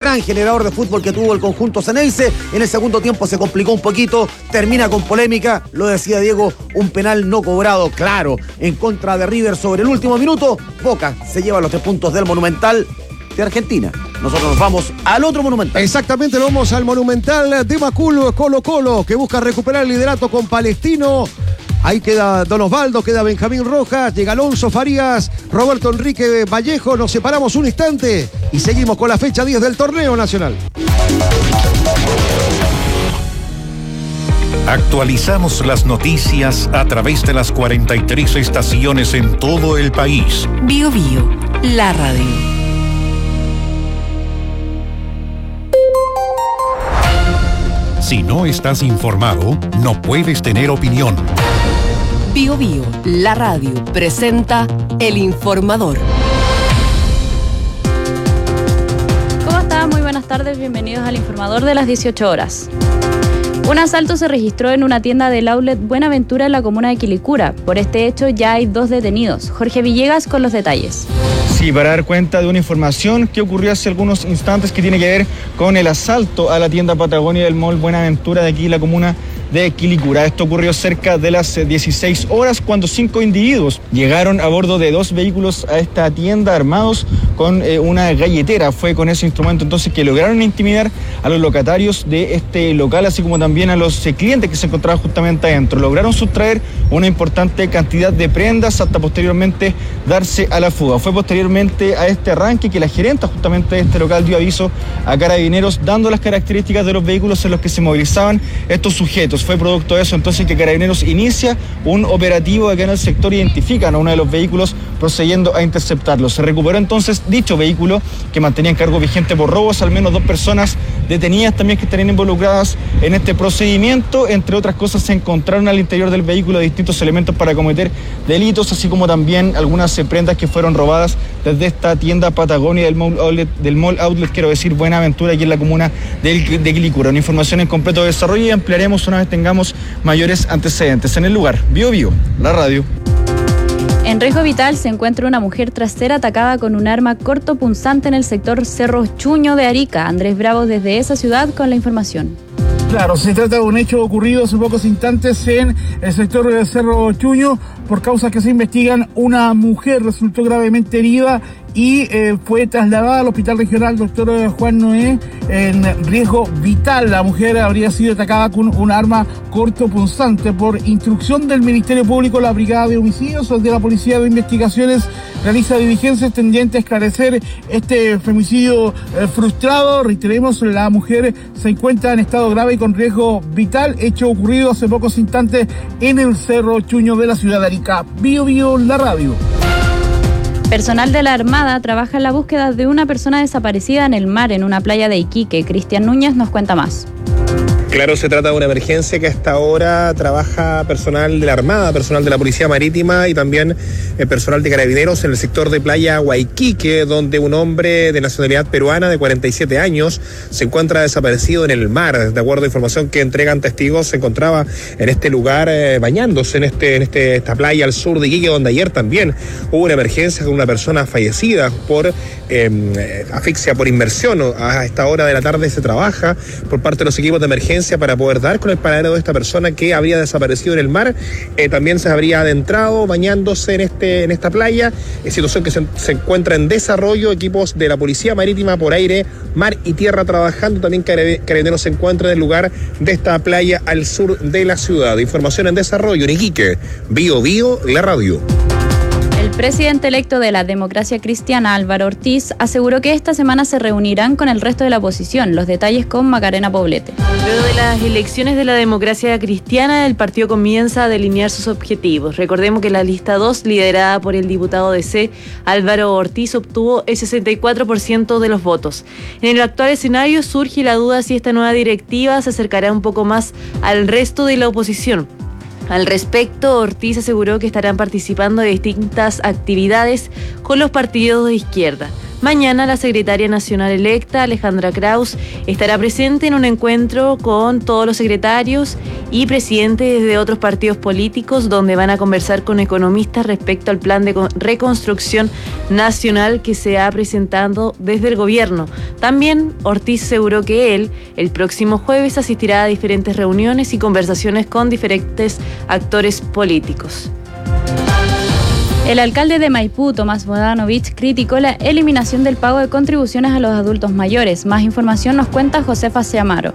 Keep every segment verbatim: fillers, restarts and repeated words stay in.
gran generador de fútbol que tuvo el conjunto Ceneice. En el segundo tiempo se complicó un poquito, termina con polémica, lo decía Diego, un penal no cobrado, claro, en contra de River sobre el último minuto. Boca se lleva los tres puntos del Monumental de Argentina. Nosotros nos vamos al otro Monumental. Exactamente, nos vamos al Monumental de Macul, Colo Colo, que busca recuperar el liderato con Palestino. Ahí queda Don Osvaldo, queda Benjamín Rojas, llega Alonso Farías, Roberto Enrique Vallejo. Nos separamos un instante y seguimos con la fecha diez del torneo nacional. Actualizamos las noticias a través de las cuarenta y tres estaciones en todo el país. Bio Bio, la radio. Si no estás informado, no puedes tener opinión. Bio Bio, la radio, presenta El Informador. ¿Cómo están? Muy buenas tardes, bienvenidos al Informador de las dieciocho horas. Un asalto se registró en una tienda del outlet Buenaventura en la comuna de Quilicura. Por este hecho ya hay dos detenidos. Jorge Villegas con los detalles. Sí, para dar cuenta de una información que ocurrió hace algunos instantes que tiene que ver con el asalto a la tienda Patagonia del Mall Buenaventura de aquí en la comuna de Quilicura. Esto ocurrió cerca de las dieciséis horas cuando cinco individuos llegaron a bordo de dos vehículos a esta tienda armados con eh, una galletera. Fue con ese instrumento entonces que lograron intimidar a los locatarios de este local, así como también a los eh, clientes que se encontraban justamente adentro. Lograron sustraer una importante cantidad de prendas hasta posteriormente darse a la fuga. Fue posteriormente a este arranque que la gerenta justamente de este local dio aviso a Carabineros dando las características de los vehículos en los que se movilizaban estos sujetos. Fue producto de eso entonces que Carabineros inicia un operativo acá en el sector, identifican a uno de los vehículos procediendo a interceptarlo. Se recuperó entonces dicho vehículo que mantenía en cargo vigente por robos, al menos dos personas detenidas también que estarían involucradas en este procedimiento. Entre otras cosas se encontraron al interior del vehículo distintos elementos para cometer delitos, así como también algunas prendas que fueron robadas desde esta tienda Patagonia del Mall Outlet, del Mall Outlet quiero decir Buenaventura, aquí en la comuna de, de Quilicura. Una información en completo desarrollo y ampliaremos una vez tengamos mayores antecedentes. En el lugar, Bio Bio, la radio. En riesgo vital se encuentra una mujer tras ser atacada con un arma cortopunzante en el sector Cerro Chuño de Arica. Andrés Bravo desde esa ciudad con la información. Claro, se trata de un hecho ocurrido hace pocos instantes en el sector del Cerro Chuño. Por causas que se investigan, una mujer resultó gravemente herida y eh, fue trasladada al Hospital Regional Doctor Juan Noé en riesgo vital. La mujer habría sido atacada con un arma cortopunzante. Por instrucción del Ministerio Público, la Brigada de Homicidios de la Policía de Investigaciones realiza diligencias tendientes a esclarecer este femicidio eh, frustrado. Reiteremos, la mujer se encuentra en estado grave y con riesgo vital, hecho ocurrido hace pocos instantes en el Cerro Chuño de la ciudad de Arica. Bio Bio, la radio. Personal de la Armada trabaja en la búsqueda de una persona desaparecida en el mar en una playa de Iquique. Cristian Núñez nos cuenta más. Claro, se trata de una emergencia que hasta ahora trabaja personal de la Armada, personal de la Policía Marítima y también el personal de Carabineros en el sector de Playa Huayquique, donde un hombre de nacionalidad peruana de cuarenta y siete años se encuentra desaparecido en el mar. De acuerdo a información que entregan testigos, se encontraba en este lugar eh, bañándose en este en este esta playa al sur de Iquique, donde ayer también hubo una emergencia con una persona fallecida por eh, asfixia por inmersión. A esta hora de la tarde se trabaja por parte de los equipos de emergencia para poder dar con el paradero de esta persona que habría desaparecido en el mar. Eh, también se habría adentrado bañándose en este en esta playa, eh, situación que se, se encuentra en desarrollo. Equipos de la Policía Marítima por aire, mar y tierra trabajando. También Carabineros se encuentra en el lugar de esta playa al sur de la ciudad. Información en desarrollo en Iquique. Bio Bio, la radio. El presidente electo de la Democracia Cristiana, Álvaro Ortiz, aseguró que esta semana se reunirán con el resto de la oposición. Los detalles con Macarena Poblete. Luego de las elecciones de la Democracia Cristiana, el partido comienza a delinear sus objetivos. Recordemos que la lista dos, liderada por el diputado D C, Álvaro Ortiz, obtuvo el sesenta y cuatro por ciento de los votos. En el actual escenario surge la duda si esta nueva directiva se acercará un poco más al resto de la oposición. Al respecto, Ortiz aseguró que estarán participando de distintas actividades con los partidos de izquierda. Mañana la secretaria nacional electa, Alejandra Kraus, estará presente en un encuentro con todos los secretarios y presidentes de otros partidos políticos, donde van a conversar con economistas respecto al plan de reconstrucción nacional que se ha presentado desde el gobierno. También Ortiz aseguró que él, el próximo jueves, asistirá a diferentes reuniones y conversaciones con diferentes actores políticos. El alcalde de Maipú, Tomás Bodanovich, criticó la eliminación del pago de contribuciones a los adultos mayores. Más información nos cuenta Josefa Seamaro.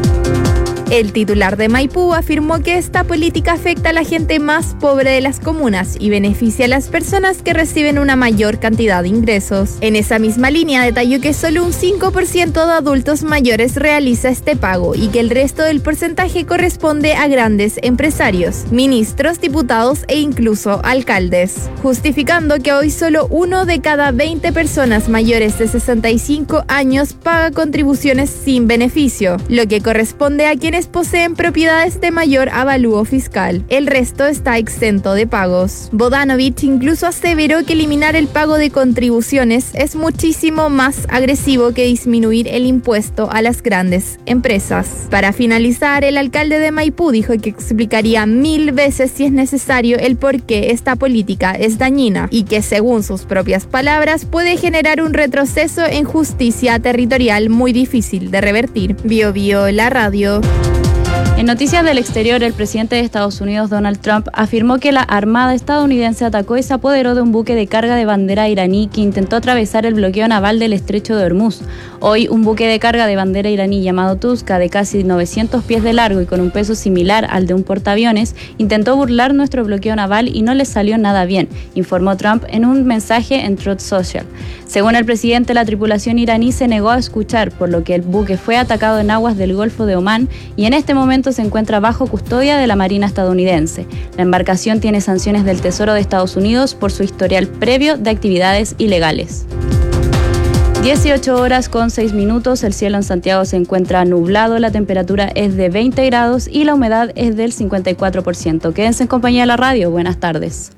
El titular de Maipú afirmó que esta política afecta a la gente más pobre de las comunas y beneficia a las personas que reciben una mayor cantidad de ingresos. En esa misma línea detalló que solo un cinco por ciento de adultos mayores realiza este pago y que el resto del porcentaje corresponde a grandes empresarios, ministros, diputados e incluso alcaldes, justificando que hoy solo uno de cada veinte personas mayores de sesenta y cinco años paga contribuciones sin beneficio, lo que corresponde a quienes poseen propiedades de mayor avalúo fiscal. El resto está exento de pagos. Bodanovich incluso aseveró que eliminar el pago de contribuciones es muchísimo más agresivo que disminuir el impuesto a las grandes empresas. Para finalizar, el alcalde de Maipú dijo que explicaría mil veces si es necesario el por qué esta política es dañina y que, según sus propias palabras, puede generar un retroceso en justicia territorial muy difícil de revertir. Bio Bio, la radio. En noticias del exterior, el presidente de Estados Unidos, Donald Trump, afirmó que la Armada estadounidense atacó y se apoderó de un buque de carga de bandera iraní que intentó atravesar el bloqueo naval del estrecho de Hormuz. Hoy, un buque de carga de bandera iraní llamado Tuska, de casi novecientos pies de largo y con un peso similar al de un portaaviones, intentó burlar nuestro bloqueo naval y no le salió nada bien, informó Trump en un mensaje en Truth Social. Según el presidente, la tripulación iraní se negó a escuchar, por lo que el buque fue atacado en aguas del Golfo de Omán y en este momento se encuentra bajo custodia de la Marina estadounidense. La embarcación tiene sanciones del Tesoro de Estados Unidos por su historial previo de actividades ilegales. dieciocho horas con seis minutos, el cielo en Santiago se encuentra nublado, la temperatura es de veinte grados y la humedad es del cincuenta y cuatro por ciento. Quédense en compañía de la radio, buenas tardes.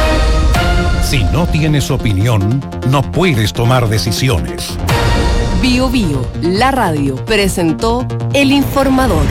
Si no tienes opinión, no puedes tomar decisiones. Bio Bio, la radio, presentó El Informador.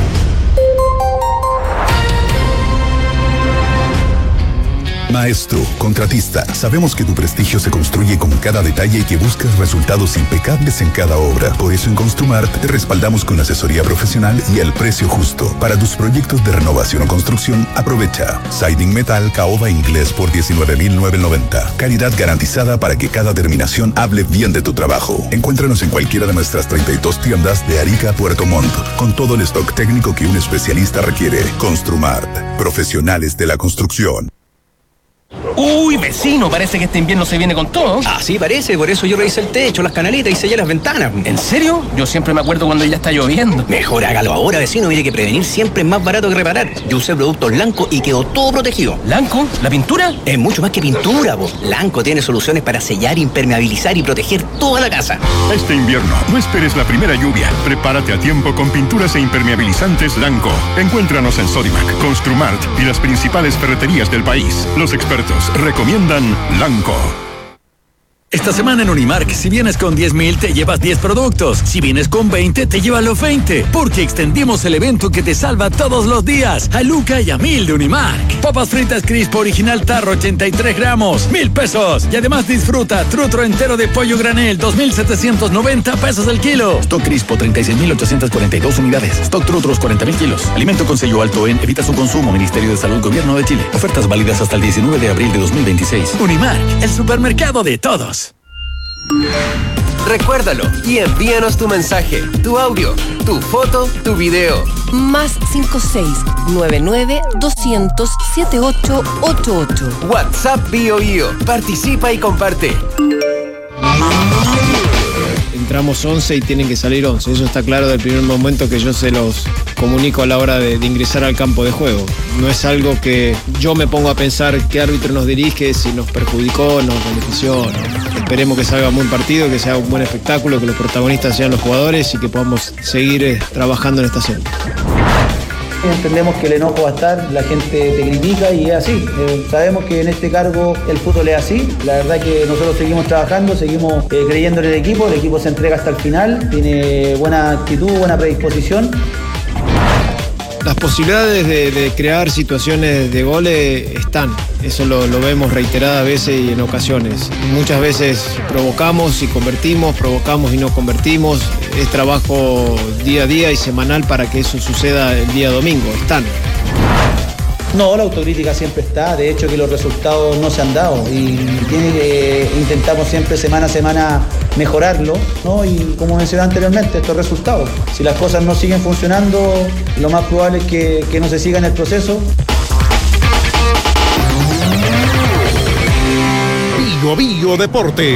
Maestro, contratista, sabemos que tu prestigio se construye con cada detalle y que buscas resultados impecables en cada obra. Por eso en Construmart te respaldamos con asesoría profesional y el precio justo. Para tus proyectos de renovación o construcción, aprovecha Siding Metal Caoba Inglés por diecinueve mil novecientos noventa. Calidad garantizada para que cada terminación hable bien de tu trabajo. Encuéntranos en cualquiera de nuestras treinta y dos tiendas de Arica a Puerto Montt, con todo el stock técnico que un especialista requiere. Construmart, profesionales de la construcción. Uy, vecino, parece que este invierno se viene con todo. Así parece, por eso yo revisé el techo, las canaletas y sellé las ventanas. ¿En serio? Yo siempre me acuerdo cuando ya está lloviendo. Mejor hágalo ahora, vecino, mire que prevenir siempre es más barato que reparar. Yo usé productos Lanco y quedó todo protegido. ¿Lanco? ¿La pintura? Es mucho más que pintura, po. Lanco tiene soluciones para sellar, impermeabilizar y proteger toda la casa. Este invierno, no esperes la primera lluvia. Prepárate a tiempo con pinturas e impermeabilizantes Lanco. Encuéntranos en Sodimac, Construmart y las principales ferreterías del país. Los expertos recomiendan Lanco. Esta semana en Unimark, si vienes con diez mil, te llevas diez productos. Si vienes con veinte, te llevas los veinte. Porque extendimos el evento que te salva todos los días. A Luca y a mil de Unimark. Papas fritas Crispo original tarro, ochenta y tres gramos, mil pesos. Y además disfruta trutro entero de pollo granel, dos mil setecientos noventa pesos el kilo. Stock Crispo, treinta y seis mil ochocientos cuarenta y dos unidades. Stock trutros, cuarenta mil kilos. Alimento con sello alto en Evita su consumo. Ministerio de Salud, Gobierno de Chile. Ofertas válidas hasta el diecinueve de abril de dos mil veintiséis. Unimark, el supermercado de todos. Recuérdalo y envíanos tu mensaje, tu audio, tu foto, tu video. Más cinco seis nueve nueve dos cero cero siete ocho ocho ocho. WhatsApp Bio Bio. Participa y comparte. Entramos once y tienen que salir once. Eso está claro del primer momento que yo se los comunico a la hora de, de ingresar al campo de juego. No es algo que yo me pongo a pensar qué árbitro nos dirige, si nos perjudicó, nos benefició. No. Esperemos que salga un buen partido, que sea un buen espectáculo, que los protagonistas sean los jugadores y que podamos seguir eh, trabajando en esta serie. Entendemos que el enojo va a estar, la gente te critica y es así. Eh, sabemos que en este cargo el fútbol es así. La verdad que nosotros seguimos trabajando, seguimos eh, creyendo en el equipo. El equipo se entrega hasta el final, tiene buena actitud, buena predisposición. Las posibilidades de, de crear situaciones de goles están. Eso lo, lo vemos reiteradas veces y en ocasiones. Muchas veces provocamos y convertimos, provocamos y no convertimos. Es trabajo día a día y semanal para que eso suceda el día domingo. Están. No, la autocrítica siempre está, de hecho que los resultados no se han dado y tiene que, intentamos siempre semana a semana mejorarlo, ¿no? Y como mencioné anteriormente, estos resultados. Si las cosas no siguen funcionando, lo más probable es que, que no se siga en el proceso. Bio Bio Deportes.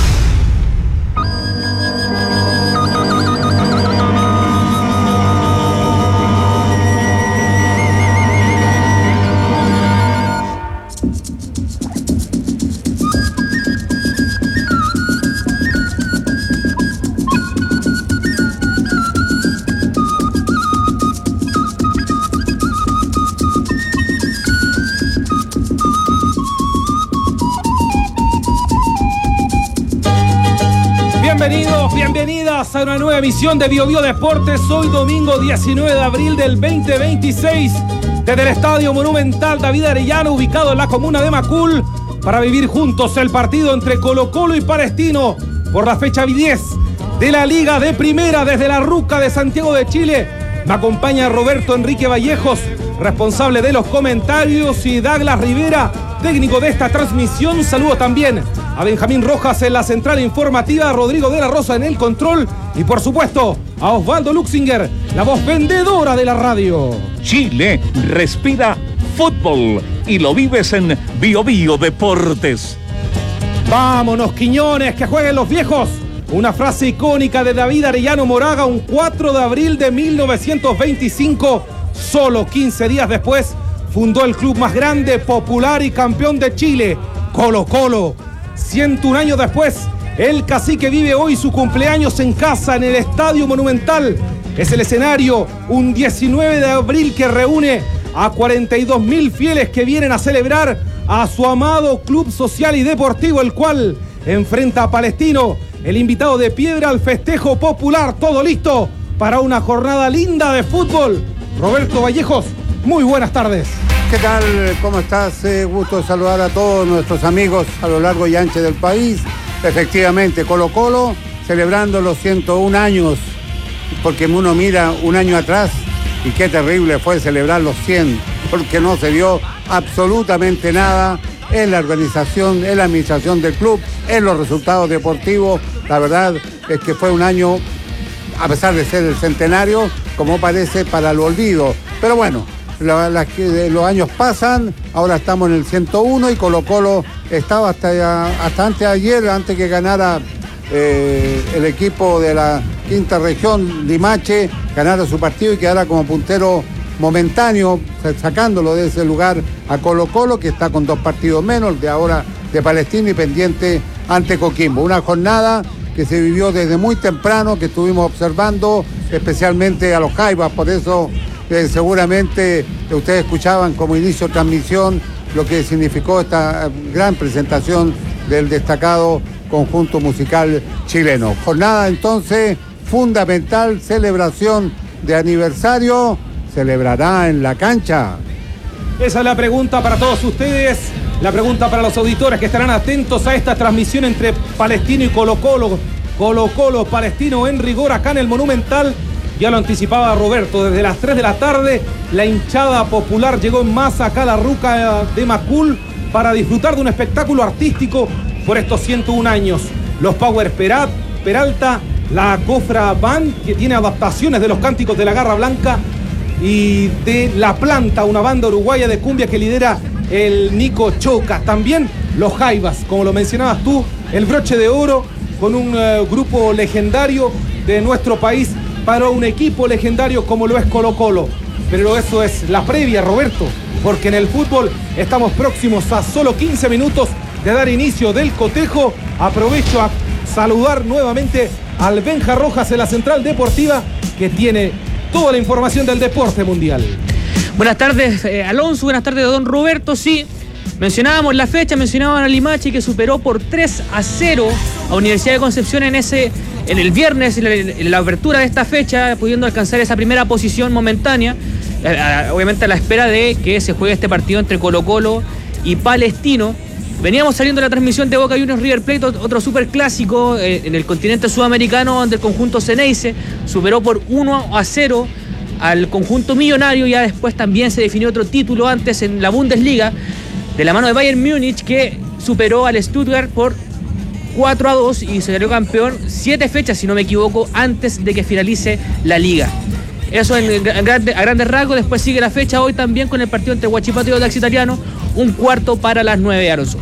Bienvenidos, bienvenidas a una nueva emisión de Bio Bio Deportes. Hoy domingo diecinueve de abril del veinte veintiséis, desde el Estadio Monumental David Arellano, ubicado en la comuna de Macul, para vivir juntos el partido entre Colo Colo y Palestino por la fecha diez de la Liga de Primera desde la Ruca de Santiago de Chile. Me acompaña Roberto Enrique Vallejos, responsable de los comentarios, y Douglas Rivera, técnico de esta transmisión. Saludo también a Benjamín Rojas en la central informativa, a Rodrigo de la Rosa en el control y por supuesto a Osvaldo Luxinger, la voz vendedora de la radio. Chile respira fútbol y lo vives en Bio Bio Deportes. Vámonos, Quiñones, que jueguen los viejos. Una frase icónica de David Arellano Moraga, un cuatro de abril de mil novecientos veinticinco. Solo quince días después fundó el club más grande, popular y campeón de Chile, Colo Colo. ciento un años después, el cacique vive hoy su cumpleaños en casa, en el Estadio Monumental. Es el escenario, un diecinueve de abril que reúne a cuarenta y dos mil fieles que vienen a celebrar a su amado club social y deportivo, el cual enfrenta a Palestino, el invitado de piedra al festejo popular. Todo listo para una jornada linda de fútbol. Roberto Vallejos, muy buenas tardes. ¿Qué tal? ¿Cómo estás? Eh, gusto saludar a todos nuestros amigos a lo largo y ancho del país. Efectivamente, Colo Colo celebrando los ciento un años, porque uno mira un año atrás y qué terrible fue celebrar los cien, porque no se dio absolutamente nada en la organización, en la administración del club, en los resultados deportivos. La verdad es que fue un año, a pesar de ser el centenario, como parece, para el olvido. Pero bueno, La, la, los años pasan, ahora estamos en el ciento uno y Colo Colo estaba hasta, hasta antes de ayer, antes que ganara eh, el equipo de la quinta región, Limache, ganara su partido y quedara como puntero momentáneo, sacándolo de ese lugar a Colo Colo, que está con dos partidos menos, de ahora de Palestino y pendiente ante Coquimbo. Una jornada que se vivió desde muy temprano, que estuvimos observando, especialmente a los Jaivas, por eso Eh, seguramente ustedes escuchaban como inicio de transmisión lo que significó esta gran presentación del destacado conjunto musical chileno. Jornada entonces fundamental, celebración de aniversario, celebrará en la cancha. Esa es la pregunta para todos ustedes, la pregunta para los auditores que estarán atentos a esta transmisión entre Palestino y Colo Colo. Colo Colo, Palestino en rigor acá en el Monumental. Ya lo anticipaba Roberto, desde las tres de la tarde la hinchada popular llegó en masa acá a la Ruca de Macul para disfrutar de un espectáculo artístico por estos ciento un años. Los Power Perat, Peralta, la Cofra Band, que tiene adaptaciones de los cánticos de la Garra Blanca, y de La Planta, una banda uruguaya de cumbia que lidera el Nico Choca. También los Jaivas, como lo mencionabas tú, el broche de oro con un uh, grupo legendario de nuestro país, para un equipo legendario como lo es Colo Colo. Pero eso es la previa, Roberto, porque en el fútbol estamos próximos a solo quince minutos de dar inicio del cotejo. Aprovecho a saludar nuevamente al Benja Rojas en la central deportiva, que tiene toda la información del deporte mundial. Buenas tardes, eh, Alonso, buenas tardes, don Roberto. Sí, mencionábamos la fecha, mencionaban a Limache que superó por tres a cero a Universidad de Concepción en ese en el viernes, en la, en la apertura de esta fecha, pudiendo alcanzar esa primera posición momentánea, eh, obviamente a la espera de que se juegue este partido entre Colo-Colo y Palestino. Veníamos saliendo de la transmisión de Boca Juniors River Plate, otro superclásico eh, en el continente sudamericano, donde el conjunto Ceneice superó por uno a cero al conjunto millonario. Ya después también se definió otro título antes en la Bundesliga, de la mano de Bayern Múnich, que superó al Stuttgart por cuatro a dos y se salió campeón siete fechas, si no me equivoco, antes de que finalice la liga. Eso en, en grande, a grandes rasgos. Después sigue la fecha hoy también con el partido entre Huachipato y Audax Italiano, un cuarto para las nueve, Alonso.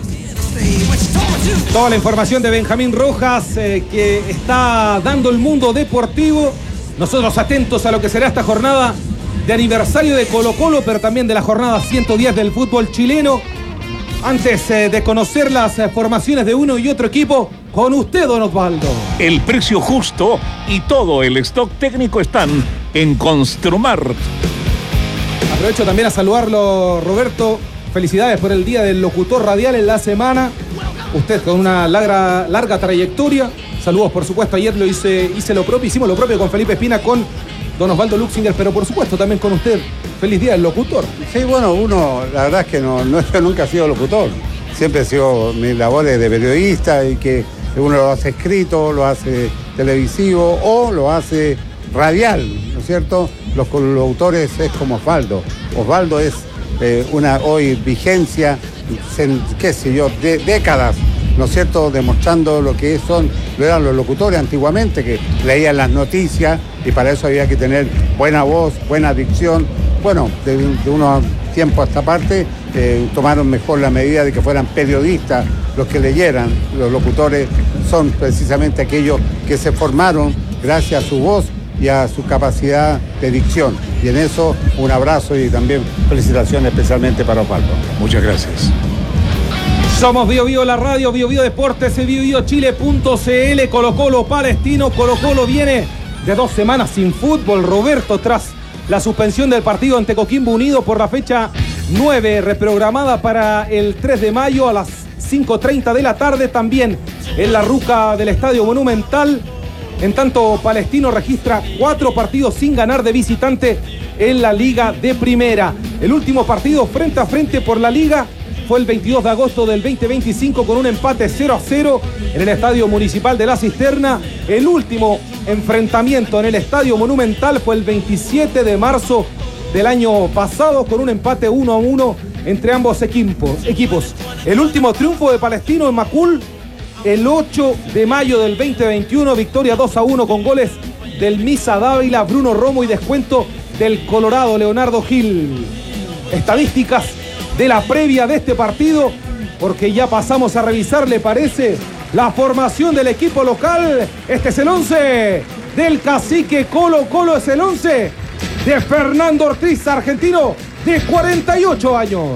Toda la información de Benjamín Rojas eh, que está dando el mundo deportivo. Nosotros atentos a lo que será esta jornada de aniversario de Colo-Colo, pero también de la jornada ciento diez del fútbol chileno. Antes eh, de conocer las eh, formaciones de uno y otro equipo, con usted, don Osvaldo. El precio justo y todo el stock técnico están en Construmart. Aprovecho también a saludarlo, Roberto. Felicidades por el Día del Locutor Radial en la semana. Usted con una larga, larga trayectoria. Saludos, por supuesto. Ayer lo hice, hice lo propio, hicimos lo propio con Felipe Espina, con don Osvaldo Luxinger, pero por supuesto también con usted. Feliz Día del Locutor. Sí, bueno, uno, la verdad es que no, no, yo nunca he sido locutor. Siempre he sido mis labores de periodista, y que uno lo hace escrito, lo hace televisivo o lo hace radial, ¿no es cierto? Los locutores es como Osvaldo. Osvaldo es eh, una hoy vigencia, qué sé yo, de décadas, ¿no es cierto?, demostrando lo que son, lo eran los locutores antiguamente, que leían las noticias y para eso había que tener buena voz, buena dicción. Bueno, de, de unos tiempos a esta parte eh, tomaron mejor la medida de que fueran periodistas los que leyeran. Los locutores son precisamente aquellos que se formaron gracias a su voz y a su capacidad de dicción. Y en eso un abrazo y también felicitaciones especialmente para Osvaldo. Muchas gracias. Somos Bio Bio la radio, Bio Bio Deportes, bio bio chile punto c l. Colo-Colo Palestino. Colo-Colo viene de dos semanas sin fútbol, Roberto, tras la suspensión del partido ante Coquimbo Unido por la fecha nueve, reprogramada para el tres de mayo a las cinco treinta de la tarde, también en la ruca del Estadio Monumental. En tanto, Palestino registra cuatro partidos sin ganar de visitante en la Liga de Primera. El último partido frente a frente por la Liga fue el veintidós de agosto del veinte veinticinco con un empate cero a cero en el Estadio Municipal de La Cisterna. El último enfrentamiento en el Estadio Monumental fue el veintisiete de marzo del año pasado con un empate uno a uno entre ambos equipos. equipos. El último triunfo de Palestino en Macul el ocho de mayo del veinte veintiuno, victoria dos a uno con goles del Misa Dávila, Bruno Romo y descuento del Colorado Leonardo Gil. Estadísticas de la previa de este partido, porque ya pasamos a revisar, ¿le parece?, la formación del equipo local. Este es el once del cacique Colo-Colo, es el once de Fernando Ortiz, argentino de cuarenta y ocho años.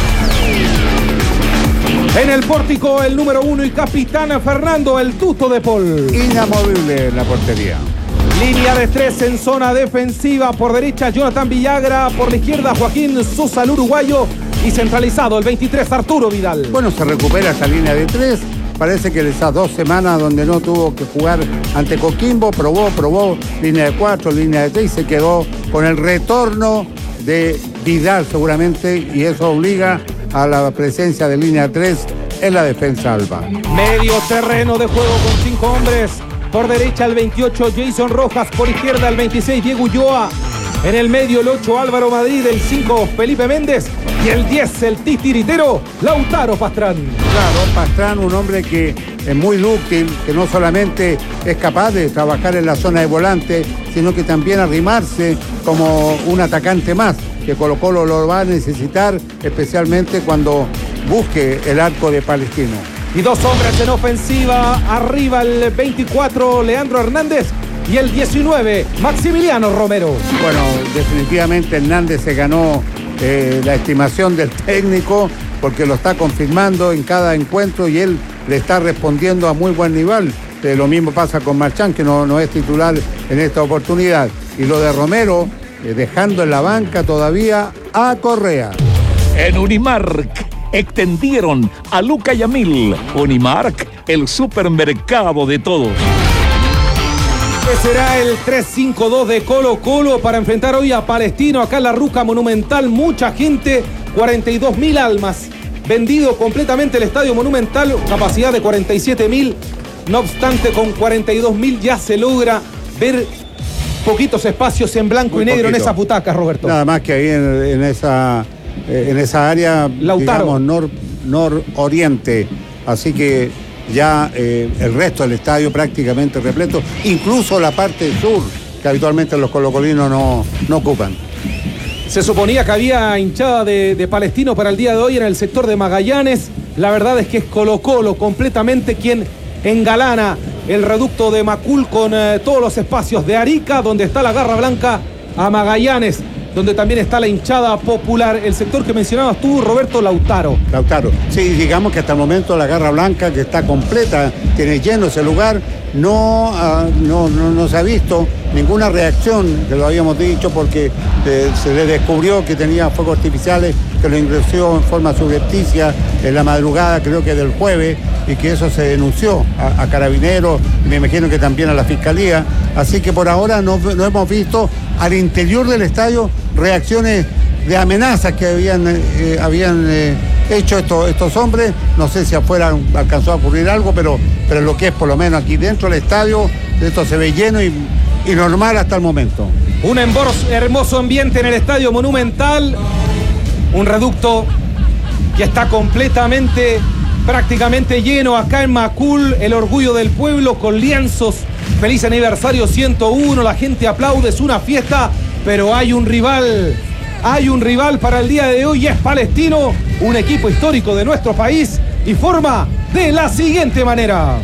En el pórtico, el número uno y capitán Fernando el Tuto de Paul. Inamovible en la portería. Línea de tres en zona defensiva. Por derecha, Jonathan Villagra. Por la izquierda, Joaquín Sosa, el uruguayo. Y centralizado, el veintitrés, Arturo Vidal. Bueno, se recupera esa línea de tres. Parece que esas dos semanas donde no tuvo que jugar ante Coquimbo, probó, probó línea de cuatro, línea de tres y se quedó con el retorno de Vidal seguramente, y eso obliga a la presencia de línea tres en la defensa alba. Medio terreno de juego con cinco hombres. Por derecha el veintiocho, Jason Rojas. Por izquierda el veintiséis, Diego Ulloa. En el medio el ocho, Álvaro Madrid. El cinco, Felipe Méndez. Y el diez, el titiritero, Lautaro Pastrán. Claro, Pastrán, un hombre que es muy dúctil, que no solamente es capaz de trabajar en la zona de volante, sino que también arrimarse como un atacante más, que Colo-Colo lo va a necesitar, especialmente cuando busque el arco de Palestino. Y dos hombres en ofensiva, arriba el veinticuatro, Leandro Hernández, y el diecinueve, Maximiliano Romero. Bueno, definitivamente Hernández se ganó eh, la estimación del técnico, porque lo está confirmando en cada encuentro y él le está respondiendo a muy buen nivel. Eh, lo mismo pasa con Marchán, que no, no es titular en esta oportunidad. Y lo de Romero, eh, dejando en la banca todavía a Correa. En Unimark extendieron a Luca Yamil. Unimark, el supermercado de todos. Este será el tres cinco dos de Colo Colo para enfrentar hoy a Palestino acá en la Ruca Monumental. Mucha gente, cuarenta y dos mil almas. Vendido completamente el Estadio Monumental, capacidad de cuarenta y siete mil. No obstante, con cuarenta y dos mil ya se logra ver poquitos espacios en blanco Muy y negro poquito. en esas butacas, Roberto. Nada más que ahí en, en esa, eh, en esa área, Lautaro. digamos, nor, nororiente. Así que ya eh, el resto del estadio prácticamente repleto, incluso la parte sur, que habitualmente los colocolinos no, no ocupan. Se suponía que había hinchada de, de Palestino para el día de hoy en el sector de Magallanes. La verdad es que es Colo Colo completamente quien engalana el reducto de Macul con eh, todos los espacios de Arica, donde está la Garra Blanca, a Magallanes, donde también está la hinchada popular. El sector que mencionabas tú, Roberto, Lautaro. Lautaro. Sí, digamos que hasta el momento la Garra Blanca, que está completa, tiene lleno ese lugar, no, uh, no, no, no se ha visto ninguna reacción, que lo habíamos dicho, porque eh, se le descubrió que tenía fuegos artificiales, que lo ingresó en forma subrepticia en la madrugada, creo que del jueves, y que eso se denunció a, a Carabineros, y me imagino que también a la Fiscalía. Así que por ahora no, no hemos visto al interior del estadio reacciones de amenazas que habían, eh, habían eh, hecho estos, estos hombres. No sé si afuera alcanzó a ocurrir algo, pero, pero lo que es por lo menos aquí dentro del estadio, esto se ve lleno y, y normal hasta el momento. Un hermoso ambiente en el Estadio Monumental, un reducto que está completamente, prácticamente lleno acá en Macul, el orgullo del pueblo con lienzos. Feliz aniversario ciento uno, la gente aplaude, es una fiesta, pero hay un rival, hay un rival para el día de hoy, es Palestino, un equipo histórico de nuestro país, y forma de la siguiente manera.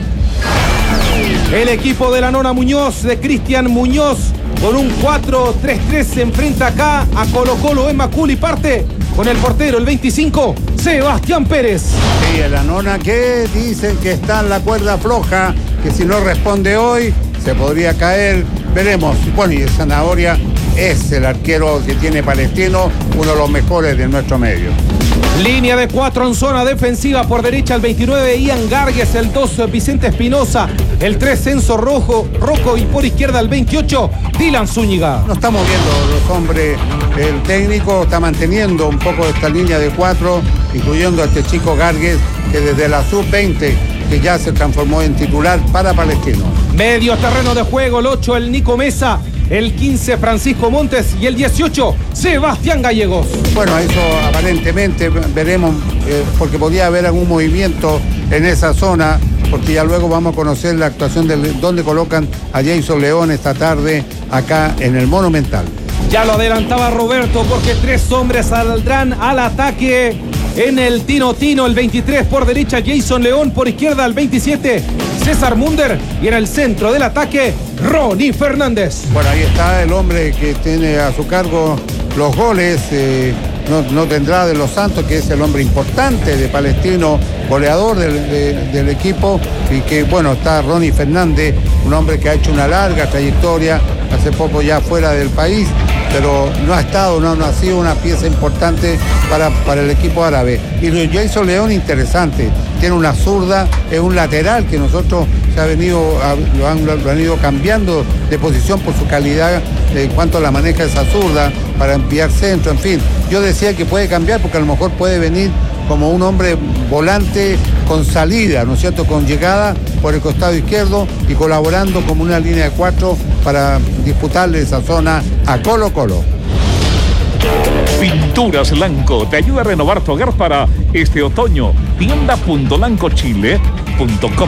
El equipo de la Nona Muñoz, de Cristian Muñoz, con un cuatro tres tres se enfrenta acá a Colo Colo en Macul y parte con el portero, el veinticinco, Sebastián Pérez. Sí, la Nona que dicen que está en la cuerda floja, que si no responde hoy se podría caer, veremos. Bueno, y Zanahoria es el arquero que tiene Palestino, uno de los mejores de nuestro medio. Línea de cuatro en zona defensiva, por derecha el veintinueve, Ian Gargues, el dos, Vicente Espinosa, el tres, Censo Rojo, Rocco, y por izquierda el veintiocho, Dylan Zúñiga. No estamos viendo los hombres, el técnico está manteniendo un poco esta línea de cuatro, incluyendo a este chico Gargues, que desde la sub veinte, que ya se transformó en titular para Palestino. Medio terreno de juego, el ocho, el Nico Mesa, el quince, Francisco Montes, y el dieciocho, Sebastián Gallegos. Bueno, eso aparentemente veremos, eh, porque podría haber algún movimiento en esa zona, porque ya luego vamos a conocer la actuación de dónde colocan a Jason León esta tarde acá en el Monumental. Ya lo adelantaba Roberto, porque tres hombres saldrán al ataque en el Tino Tino, el veintitrés por derecha, Jason León, por izquierda el veintisiete, César Munder, y en el centro del ataque, Ronnie Fernández. Bueno, ahí está el hombre que tiene a su cargo los goles, eh, no, no tendrá de los Santos, que es el hombre importante de Palestino, goleador del, de, del equipo, y que bueno, está Ronnie Fernández, un hombre que ha hecho una larga trayectoria, hace poco ya fuera del país, pero no ha estado, no, no ha sido una pieza importante para, para el equipo árabe. Y Jason León, interesante, tiene una zurda, es un lateral que nosotros se ha venido, lo han, lo han ido cambiando de posición por su calidad en cuanto a la maneja de esa zurda para enviar centro, en fin. Yo decía que puede cambiar porque a lo mejor puede venir como un hombre volante con salida, ¿no es cierto?, con llegada por el costado izquierdo y colaborando como una línea de cuatro para disputarle esa zona a Colo Colo. Pinturas Lanco te ayuda a renovar tu hogar para este otoño. tienda punto lanco chile punto com.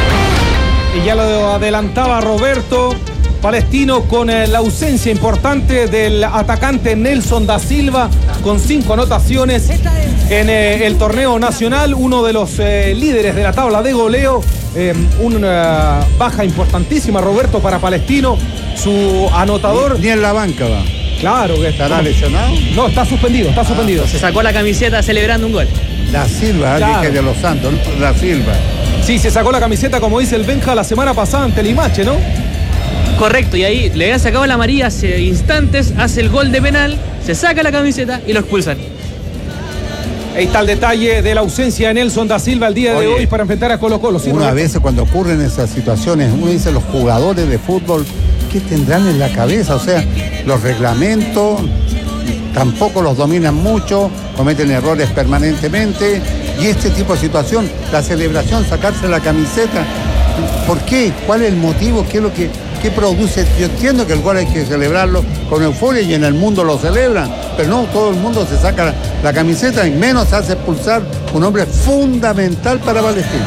Y ya lo adelantaba Roberto, Palestino con eh, la ausencia importante del atacante Nelson da Silva, con cinco anotaciones en eh, el torneo nacional, uno de los eh, líderes de la tabla de goleo, eh, una baja importantísima, Roberto, para Palestino, su anotador. Ni, ni en la banca va. Claro que ¿Estará lesionado? No, está suspendido, está suspendido. Se sacó la camiseta celebrando un gol. Da Silva, Claro. dije de los Santos, ¿no? Da Silva. Sí, se sacó la camiseta, como dice el Benja, la semana pasada ante Limache, ¿no? Correcto, y ahí le habían sacado la amarilla hace instantes, hace el gol de penal, se saca la camiseta y lo expulsan. Ahí está el detalle de la ausencia de Nelson da Silva el día de Oye, hoy para enfrentar a Colo Colo. ¿Sí, una Roberto? vez cuando ocurren esas situaciones, uno dice los jugadores de fútbol, ¿qué tendrán en la cabeza? O sea, los reglamentos tampoco los dominan mucho, cometen errores permanentemente, y este tipo de situación, la celebración, sacarse la camiseta, ¿por qué? ¿Cuál es el motivo? ¿Qué es lo que qué produce? Yo entiendo que el gol hay que celebrarlo con euforia y en el mundo lo celebran, pero no todo el mundo se saca la, la camiseta y menos hace expulsar un hombre fundamental para Palestino.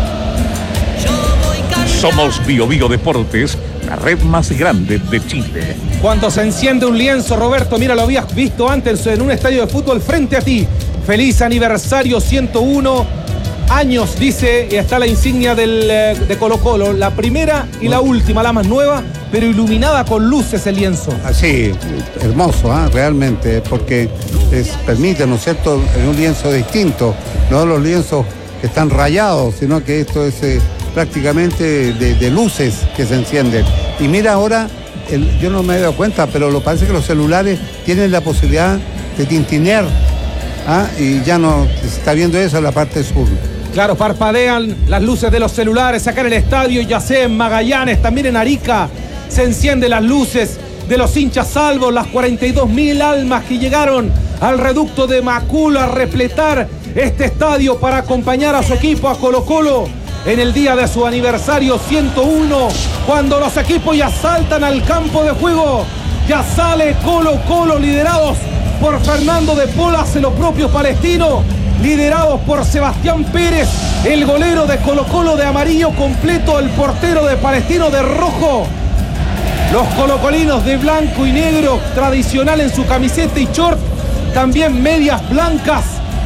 Somos Bio Bio Deportes, la red más grande de Chile. Cuando se enciende un lienzo, Roberto, mira, lo habías visto antes en un estadio de fútbol frente a ti. Feliz aniversario, ciento uno años, dice, y está la insignia del, de Colo Colo, la primera y la última, la más nueva, pero iluminada con luces el lienzo. Sí, hermoso, ¿eh? Realmente, porque es, permite, ¿no es cierto?, en un lienzo distinto, no los lienzos que están rayados, sino que esto es eh, prácticamente de, de luces que se encienden. Y mira ahora, el, yo no me he dado cuenta, pero lo parece que los celulares tienen la posibilidad de tintinear, ¿ah? Y ya no se está viendo eso en la parte sur. Claro, parpadean las luces de los celulares acá en el estadio, ya sea en Magallanes, también en Arica. Se encienden las luces de los hinchas salvos, las cuarenta y dos mil almas que llegaron al reducto de Macul a repletar este estadio para acompañar a su equipo, a Colo Colo, en el día de su aniversario ciento uno, cuando los equipos ya saltan al campo de juego. Ya sale Colo Colo, liderados por Fernando de Pola, hace los propios palestinos, liderados por Sebastián Pérez, el golero de Colo Colo de amarillo completo, el portero de Palestino de rojo. Los colocolinos de blanco y negro, tradicional en su camiseta y short, también medias blancas.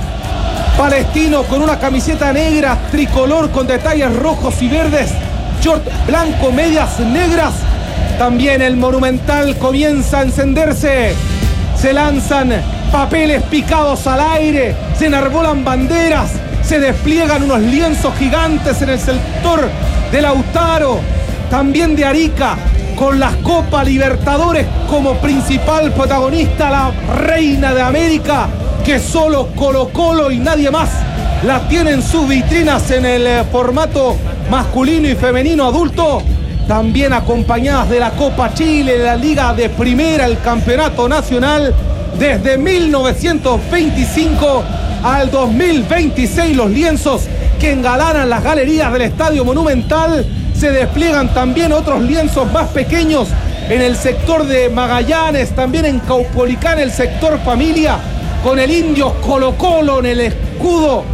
Palestino con una camiseta negra, tricolor con detalles rojos y verdes, short blanco, medias negras. También el Monumental comienza a encenderse. Se lanzan papeles picados al aire, se enarbolan banderas, se despliegan unos lienzos gigantes en el sector de Lautaro, también de Arica, con las Copa Libertadores como principal protagonista, la Reina de América, que solo Colo Colo y nadie más la tiene en sus vitrinas en el formato masculino y femenino adulto, también acompañadas de la Copa Chile, la Liga de Primera, el Campeonato Nacional. Desde mil novecientos veinticinco al dos mil veintiséis, los lienzos que engalanan las galerías del Estadio Monumental. Se despliegan también otros lienzos más pequeños en el sector de Magallanes, también en Caupolicán, el sector familia, con el indio Colo Colo en el escudo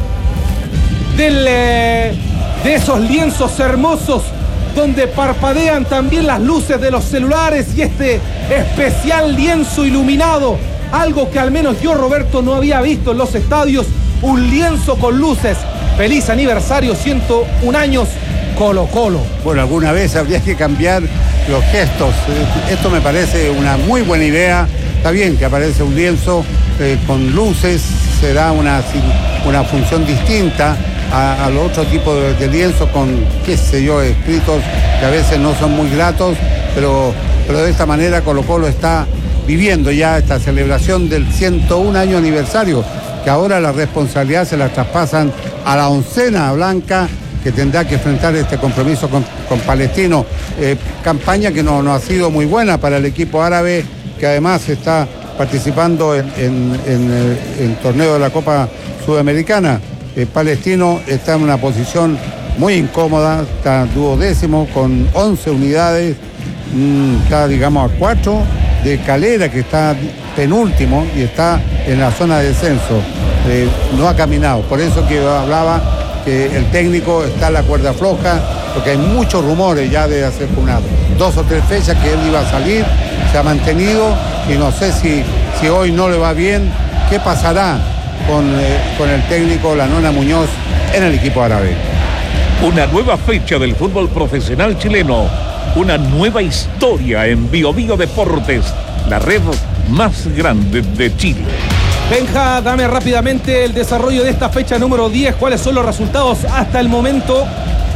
del, eh, de esos lienzos hermosos, donde parpadean también las luces de los celulares y este especial lienzo iluminado, algo que al menos yo, Roberto, no había visto en los estadios, un lienzo con luces. Feliz aniversario, ciento un años, Colo Colo. Bueno, alguna vez habría que cambiar los gestos. Esto me parece una muy buena idea. Está bien que aparece un lienzo eh, con luces, será una, una función distinta a, al otro tipo de, de lienzo con, qué sé yo, escritos que a veces no son muy gratos, pero, pero de esta manera Colo Colo está viviendo ya esta celebración del ciento un año aniversario, que ahora la responsabilidad se la traspasan a la oncena blanca, que tendrá que enfrentar este compromiso con, con Palestino. Eh, campaña que no, no ha sido muy buena para el equipo árabe, que además está participando en, en, en el en torneo de la Copa Sudamericana. Eh, Palestino está en una posición muy incómoda, está duodécimo con once unidades, mmm, está digamos a cuatro de Calera, que está penúltimo y está en la zona de descenso. Eh, no ha caminado, por eso que yo hablaba que el técnico está en la cuerda floja, porque hay muchos rumores ya de hacer una, dos o tres fechas que él iba a salir, se ha mantenido y no sé si, si hoy no le va bien, qué pasará con, eh, con el técnico Lanona Muñoz en el equipo árabe. Una nueva fecha del fútbol profesional chileno, una nueva historia en Bio Bio Deportes, la red más grande de Chile. Benja, dame rápidamente el desarrollo de esta fecha número diez. ¿Cuáles son los resultados hasta el momento?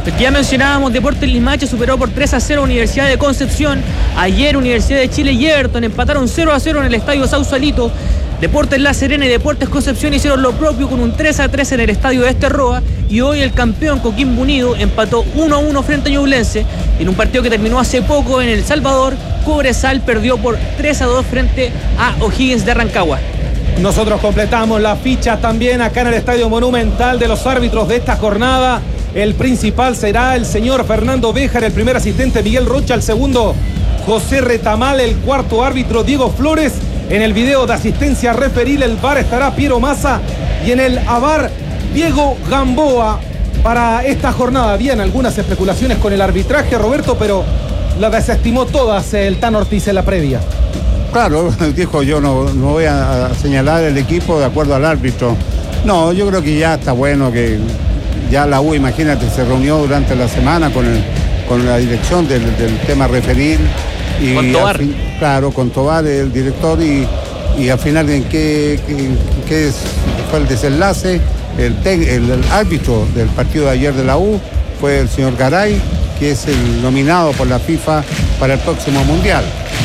El que ya mencionábamos, Deportes Limache superó por tres a cero a Universidad de Concepción. Ayer Universidad de Chile y Everton empataron cero a cero en el Estadio Sausalito. Deportes La Serena y Deportes Concepción hicieron lo propio con un tres a tres en el Estadio de Esterroa. Y hoy el campeón Coquimbo Unido empató uno a uno frente a Ñublense. En un partido que terminó hace poco en El Salvador, Cobresal perdió por tres a dos frente a O'Higgins de Rancagua. Nosotros completamos la ficha también acá en el Estadio Monumental de los árbitros de esta jornada. El principal será el señor Fernando Béjar, el primer asistente Miguel Rocha, el segundo José Retamal, el cuarto árbitro Diego Flores. En el video de asistencia referil el V A R estará Piero Massa y en el A V A R Diego Gamboa para esta jornada. Bien, algunas especulaciones con el arbitraje, Roberto, pero la desestimó todas el Tan Ortiz en la previa. Claro, dijo yo no, no voy a señalar el equipo de acuerdo al árbitro. No, yo creo que ya está bueno que ya la U, imagínate, se reunió durante la semana con, el, con la dirección del, del tema referil. Y con Tobar. Fin, claro, con Tobar, el director, y, y al final en qué, en qué fue el desenlace. El, el, el árbitro del partido de ayer de la U fue el señor Garay, que es el nominado por la FIFA para el próximo Mundial.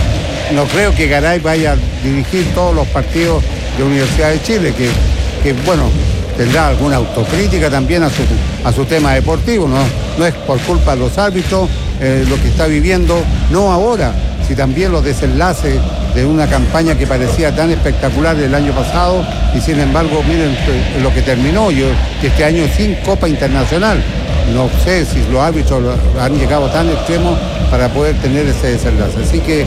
No creo que Garay vaya a dirigir todos los partidos de Universidad de Chile, que, que bueno, tendrá alguna autocrítica también a su, a su tema deportivo, ¿no? No es por culpa de los árbitros eh, lo que está viviendo, no ahora, si también los desenlaces de una campaña que parecía tan espectacular el año pasado, y sin embargo, miren lo que terminó, yo, este año sin Copa Internacional. No sé si los árbitros han llegado tan extremos para poder tener ese desenlace. Así que,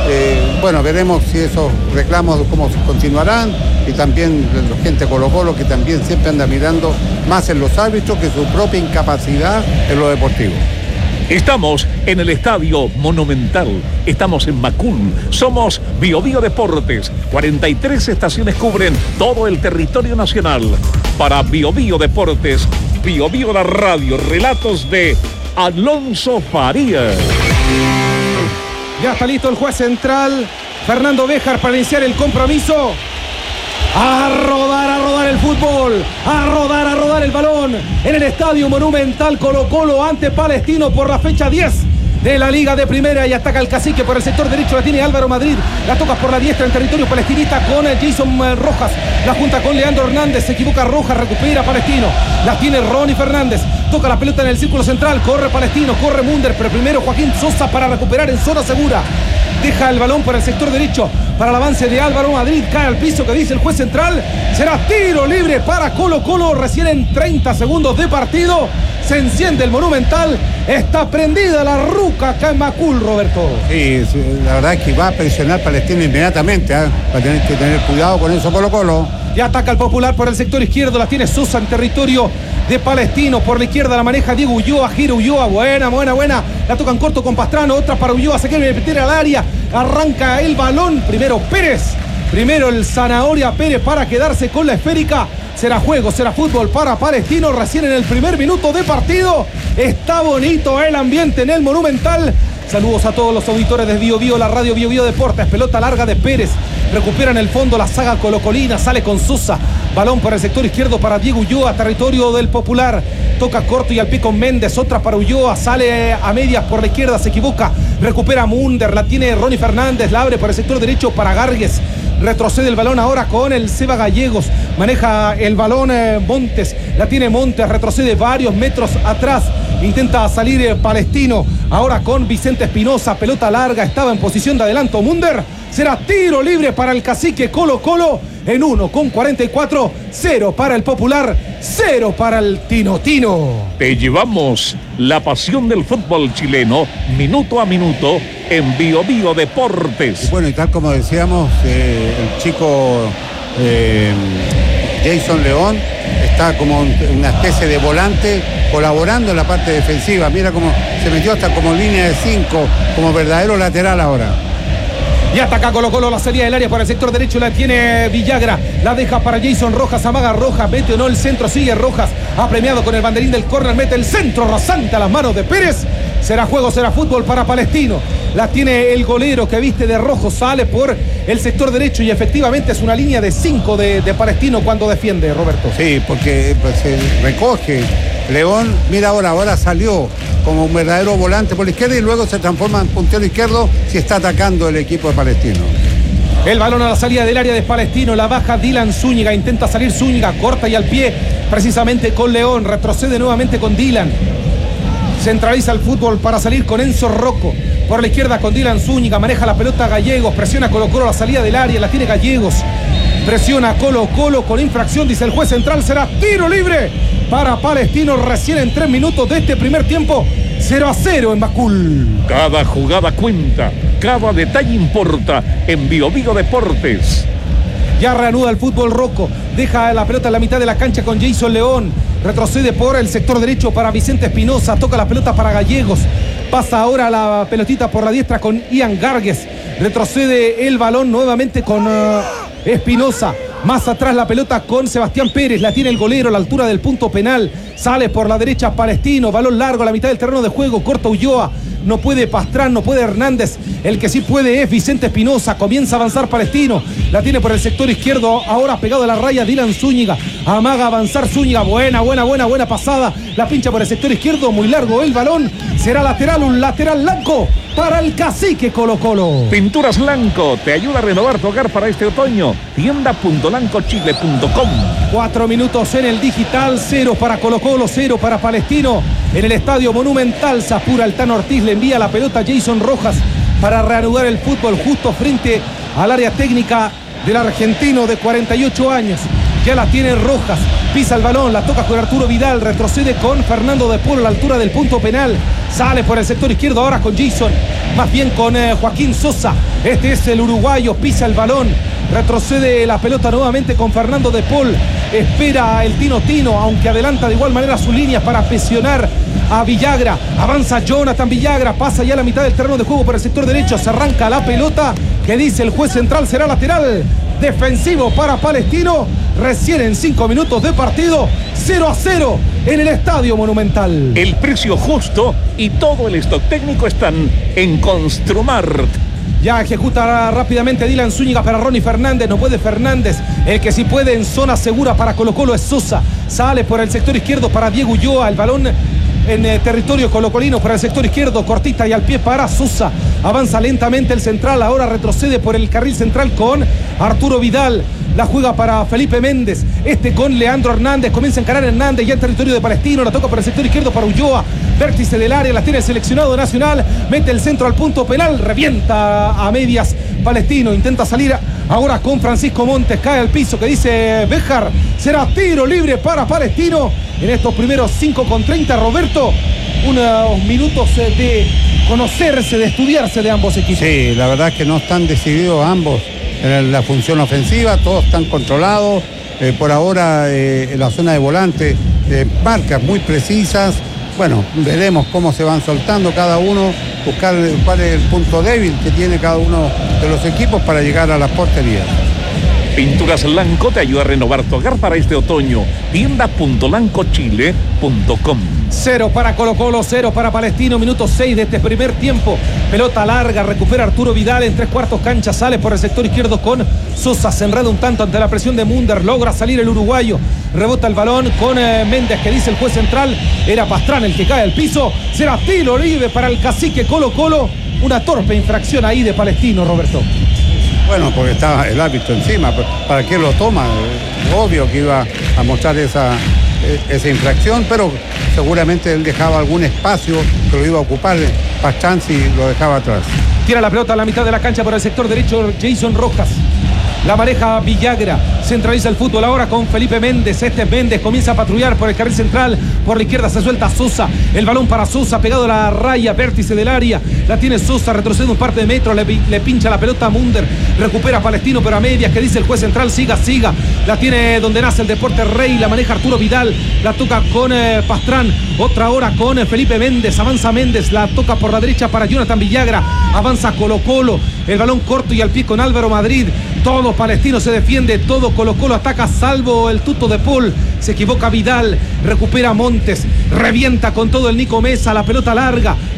eh, bueno, veremos si esos reclamos cómo continuarán, y también la gente de Colo Colo, que también siempre anda mirando más en los árbitros que su propia incapacidad en lo deportivo. Estamos en el Estadio Monumental, estamos en Macul, somos Bio Bio Deportes, cuarenta y tres estaciones cubren todo el territorio nacional. Para Bio Bio Deportes, Bio Bio la radio, relatos de Alonso Farías. Ya está listo el juez central, Fernando Béjar, para iniciar el compromiso. A rodar, a rodar el fútbol, a rodar, a rodar el balón en el Estadio Monumental. Colo Colo ante Palestino por la fecha diez de la Liga de Primera, y ataca el Cacique por el sector derecho, la tiene Álvaro Madrid, la toca por la diestra en territorio palestinista con Jason Rojas, la junta con Leandro Hernández, se equivoca Rojas, recupera Palestino, la tiene Ronnie Fernández, toca la pelota en el círculo central, corre Palestino, corre Munder, pero primero Joaquín Sosa para recuperar en zona segura. Deja el balón por el sector derecho para el avance de Álvaro Madrid. Cae al piso, que dice el juez central. Será tiro libre para Colo Colo. Recién en treinta segundos de partido se enciende el Monumental. Está prendida la ruca acá en Macul, Roberto. Sí, la verdad es que va a presionar Palestino inmediatamente. ¿eh? Va a tener que tener cuidado con eso Colo Colo. Y ataca el Popular por el sector izquierdo. La tiene Sosa en territorio de Palestino. Por la izquierda la maneja Diego Ulloa. Gira Ulloa. Buena, buena, buena. La toca en corto con Pastrano. Otra para Ulloa. Se quiere meter al área. Arranca el balón. Primero Pérez. Primero el Zanahoria Pérez para quedarse con la esférica. Será juego, será fútbol para Palestino. Recién en el primer minuto de partido. Está bonito el ambiente en el Monumental. Saludos a todos los auditores de Bio Bio, la radio Bio Bio Deportes. Pelota larga de Pérez. Recupera en el fondo la saga colocolina. Sale con Sosa. Balón por el sector izquierdo para Diego Ulloa, territorio del Popular. Toca corto y al pie con Méndez. Otra para Ulloa. Sale a medias por la izquierda. Se equivoca. Recupera Munder. La tiene Ronnie Fernández. La abre por el sector derecho para Gargues. Retrocede el balón ahora con el Seba Gallegos. Maneja el balón eh, Montes. La tiene Montes. Retrocede varios metros atrás. Intenta salir eh, Palestino. Ahora con Vicente Espinosa. Pelota larga. Estaba en posición de adelanto Munder. Será tiro libre para el Cacique. Colo Colo en uno con cuarenta y cuatro. Cero para el Popular. Cero para el Tino Tino. Te llevamos la pasión del fútbol chileno minuto a minuto en Bio Bio Deportes. Y bueno, y tal como decíamos, eh, el chico eh, Jason León está como una especie de volante colaborando en la parte defensiva. Mira cómo se metió hasta como línea de cinco, como verdadero lateral ahora. Y ataca Colo Colo, la salida del área por el sector derecho, la tiene Villagra, la deja para Jason Rojas, amaga Rojas, mete o no el centro, sigue Rojas, apremiado con el banderín del córner, mete el centro rasante a las manos de Pérez. Será juego, será fútbol para Palestino. La tiene el golero que viste de rojo, sale por el sector derecho y efectivamente es una línea de cinco de, de Palestino cuando defiende, Roberto. Sí, porque pues, se recoge León, mira ahora, ahora salió como un verdadero volante por la izquierda y luego se transforma en puntero izquierdo si está atacando el equipo de Palestino. El balón a la salida del área de Palestino, la baja Dylan Zúñiga, intenta salir Zúñiga, corta y al pie, precisamente con León, retrocede nuevamente con Dylan. Centraliza el fútbol para salir con Enzo Rocco. Por la izquierda con Dylan Zúñiga, maneja la pelota Gallegos, presiona Colo Colo a la salida del área, la tiene Gallegos. Presiona Colo Colo con infracción, dice el juez central, será tiro libre para Palestino recién en tres minutos de este primer tiempo. cero a cero en Macul. Cada jugada cuenta, cada detalle importa en Bio Bio Deportes. Ya reanuda el fútbol Rocco, deja la pelota en la mitad de la cancha con Jason León, retrocede por el sector derecho para Vicente Espinosa, toca la pelota para Gallegos, pasa ahora la pelotita por la diestra con Ian Gargues, retrocede el balón nuevamente con uh, Espinosa. Más atrás la pelota con Sebastián Pérez, la tiene el golero a la altura del punto penal, sale por la derecha Palestino, balón largo a la mitad del terreno de juego, corta Ulloa, no puede Pastrán, no puede Hernández, el que sí puede es Vicente Espinosa, comienza a avanzar Palestino, la tiene por el sector izquierdo, ahora pegado a la raya Dylan Zúñiga, amaga a avanzar Zúñiga, buena, buena, buena, buena pasada, la pincha por el sector izquierdo, muy largo el balón, será lateral, un lateral blanco para el cacique Colo Colo. Pinturas Lanco te ayuda a renovar tu hogar para este otoño. Tienda punto lanco chile punto com. Cuatro minutos en el digital, cero para Colo Colo, cero para Palestino. En el Estadio Monumental, se apura el Tano Ortiz, le envía la pelota a Jason Rojas para reanudar el fútbol justo frente al área técnica del argentino de cuarenta y ocho años. Ya la tiene Rojas, pisa el balón, la toca con Arturo Vidal, retrocede con Fernando de Polo a la altura del punto penal, sale por el sector izquierdo ahora con Jason, más bien con eh, Joaquín Sosa, este es el uruguayo, pisa el balón, retrocede la pelota nuevamente con Fernando de Pol, espera el Tino Tino, aunque adelanta de igual manera sus líneas para presionar a Villagra, avanza Jonathan Villagra, pasa ya a la mitad del terreno de juego por el sector derecho, se arranca la pelota, que dice el juez central será lateral defensivo para Palestino, recién en cinco minutos de partido, cero a cero en el Estadio Monumental. El precio justo y todo el stock técnico están en Construmart. Ya ejecuta rápidamente Dylan Zúñiga para Ronnie Fernández, no puede Fernández, el que sí puede en zona segura para Colo Colo es Sosa, sale por el sector izquierdo para Diego Ulloa, el balón en eh, territorio colocolino por el sector izquierdo, cortita y al pie para Sosa, avanza lentamente el central, ahora retrocede por el carril central con Arturo Vidal, la juega para Felipe Méndez, este con Leandro Hernández, comienza a encarar Hernández ya en territorio de Palestino, la toca por el sector izquierdo para Ulloa, vértice del área, la tiene el seleccionado nacional, mete el centro al punto penal, revienta a medias Palestino, intenta salir ahora con Francisco Montes, cae al piso, que dice Béjar, será tiro libre para Palestino en estos primeros cinco con treinta, Roberto, unos minutos de conocerse, de estudiarse de ambos equipos. Sí, la verdad es que no están decididos ambos en la función ofensiva, todos están controlados, eh, por ahora eh, en la zona de volante, eh, marcas muy precisas. Bueno, veremos cómo se van soltando cada uno, buscar cuál es el punto débil que tiene cada uno de los equipos para llegar a las porterías. Pinturas Lanco te ayuda a renovar tu hogar para este otoño. Tienda punto lanco chile punto com. Cero para Colo Colo, cero para Palestino, minuto seis de este primer tiempo. Pelota larga, recupera Arturo Vidal en tres cuartos cancha, sale por el sector izquierdo con Sosa, se enreda un tanto ante la presión de Munder, logra salir el uruguayo, rebota el balón con eh, Méndez, que dice el juez central, era Pastrán el que cae al piso, será tiro libre para el cacique Colo Colo, una torpe infracción ahí de Palestino, Roberto. Bueno, porque estaba el árbitro encima, ¿para qué lo toma? Obvio que iba a mostrar esa, esa infracción, pero seguramente él dejaba algún espacio que lo iba a ocupar Pastrán si lo dejaba atrás. Tira la pelota a la mitad de la cancha por el sector derecho Jason Rojas. La maneja Villagra, centraliza el fútbol ahora con Felipe Méndez, este es Méndez, comienza a patrullar por el carril central, por la izquierda se suelta Sosa, el balón para Sosa, pegado a la raya, vértice del área, la tiene Sosa, retrocede un par de metros, le, le pincha la pelota a Munder, recupera Palestino pero a medias, que dice el juez central, siga, siga, la tiene donde nace el deporte Rey, la maneja Arturo Vidal, la toca con eh, Pastrán, otra hora con eh, Felipe Méndez, avanza Méndez, la toca por la derecha para Jonathan Villagra, avanza Colo Colo, el balón corto y al pie con Álvaro Madrid, todo Palestino se defiende, todo Colo Colo ataca salvo el tuto de Paul, se equivoca Vidal, recupera Montes, revienta con todo el Nico Mesa, la pelota larga,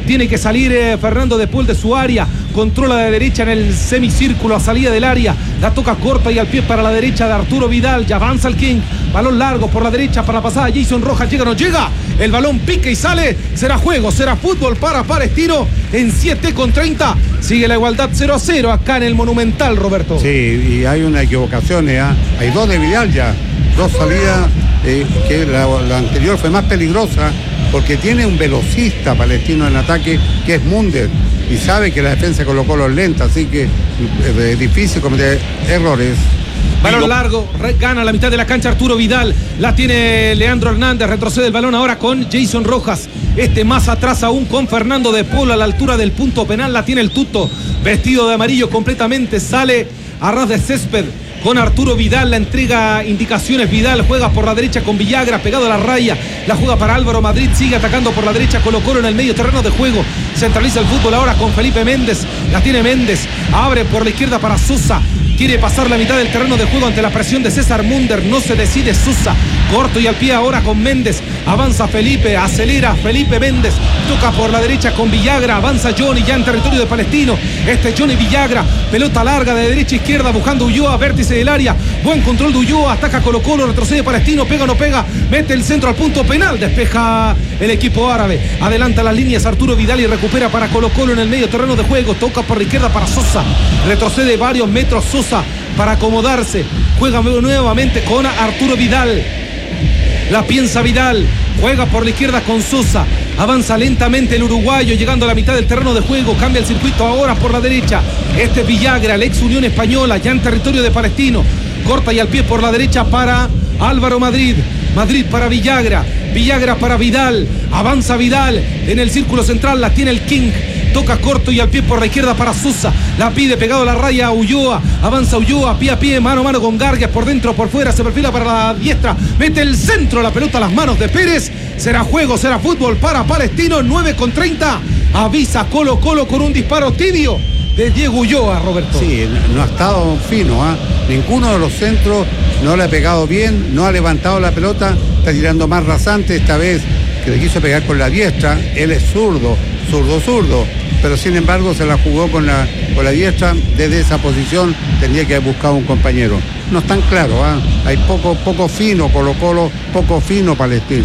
Tiene que salir eh, Fernando de Paul de su área. Controla de derecha en el semicírculo a salida del área. La toca corta y al pie para la derecha de Arturo Vidal. Ya avanza el King. Balón largo por la derecha para la pasada. Jason Rojas llega o no llega. El balón pica y sale. Será juego, será fútbol para Palestino en siete con treinta. Sigue la igualdad cero a cero acá en el Monumental, Roberto. Sí, y hay una equivocación, ¿eh? Hay dos de Vidal ya. Dos salidas, eh, que la, la anterior fue más peligrosa porque tiene un velocista Palestino en ataque que es Munder y sabe que la defensa Colo Colo es lenta, así que es difícil cometer errores. Balón largo, gana la mitad de la cancha Arturo Vidal, la tiene Leandro Hernández, retrocede el balón ahora con Jason Rojas, este más atrás aún con Fernando de Paul a la altura del punto penal, la tiene el Tuto, vestido de amarillo completamente, sale a ras de césped con Arturo Vidal, la entrega indicaciones, Vidal juega por la derecha con Villagra, pegado a la raya, la juega para Álvaro Madrid, sigue atacando por la derecha, Colo Colo en el medio terreno de juego, centraliza el fútbol ahora con Felipe Méndez, la tiene Méndez, abre por la izquierda para Sosa, quiere pasar la mitad del terreno de juego ante la presión de César Munder, no se decide Sosa, corto y al pie ahora con Méndez, avanza Felipe, acelera Felipe Méndez, toca por la derecha con Villagra, avanza Johnny ya en territorio de Palestino, este Johnny Villagra, pelota larga de derecha a izquierda buscando Ulloa, vértice del área, buen control de Ulloa, ataca Colo Colo, retrocede Palestino, pega o no pega, mete el centro al punto penal, despeja el equipo árabe, adelanta las líneas Arturo Vidal y recupera para Colo Colo en el medio terreno de juego, toca por la izquierda para Sosa, retrocede varios metros Sosa para acomodarse, juega nuevamente con Arturo Vidal, la piensa Vidal, juega por la izquierda con Sosa, avanza lentamente el uruguayo llegando a la mitad del terreno de juego, cambia el circuito ahora por la derecha, este Villagra, el ex Unión Española, ya en territorio de Palestino, corta y al pie por la derecha para Álvaro Madrid, Madrid para Villagra, Villagra para Vidal, avanza Vidal en el círculo central, la tiene el King, toca corto y al pie por la izquierda para Sosa, la pide pegado a la raya a Ulloa, avanza Ulloa, pie a pie, mano a mano con Gargas, por dentro, por fuera, se perfila para la diestra, mete el centro, la pelota a las manos de Pérez, será juego, será fútbol para Palestino, nueve con treinta, avisa Colo Colo con un disparo tibio de Diego Ulloa, Roberto. Sí, no ha estado fino, ¿eh? Ninguno de los centros no le ha pegado bien, no ha levantado la pelota, está tirando más rasante, esta vez que le quiso pegar con la diestra, él es zurdo, zurdo, zurdo, pero sin embargo se la jugó con la, con la diestra, desde esa posición tendría que haber buscado un compañero. No es tan claro, ¿eh? Hay poco, poco fino Colo Colo, poco fino Palestino.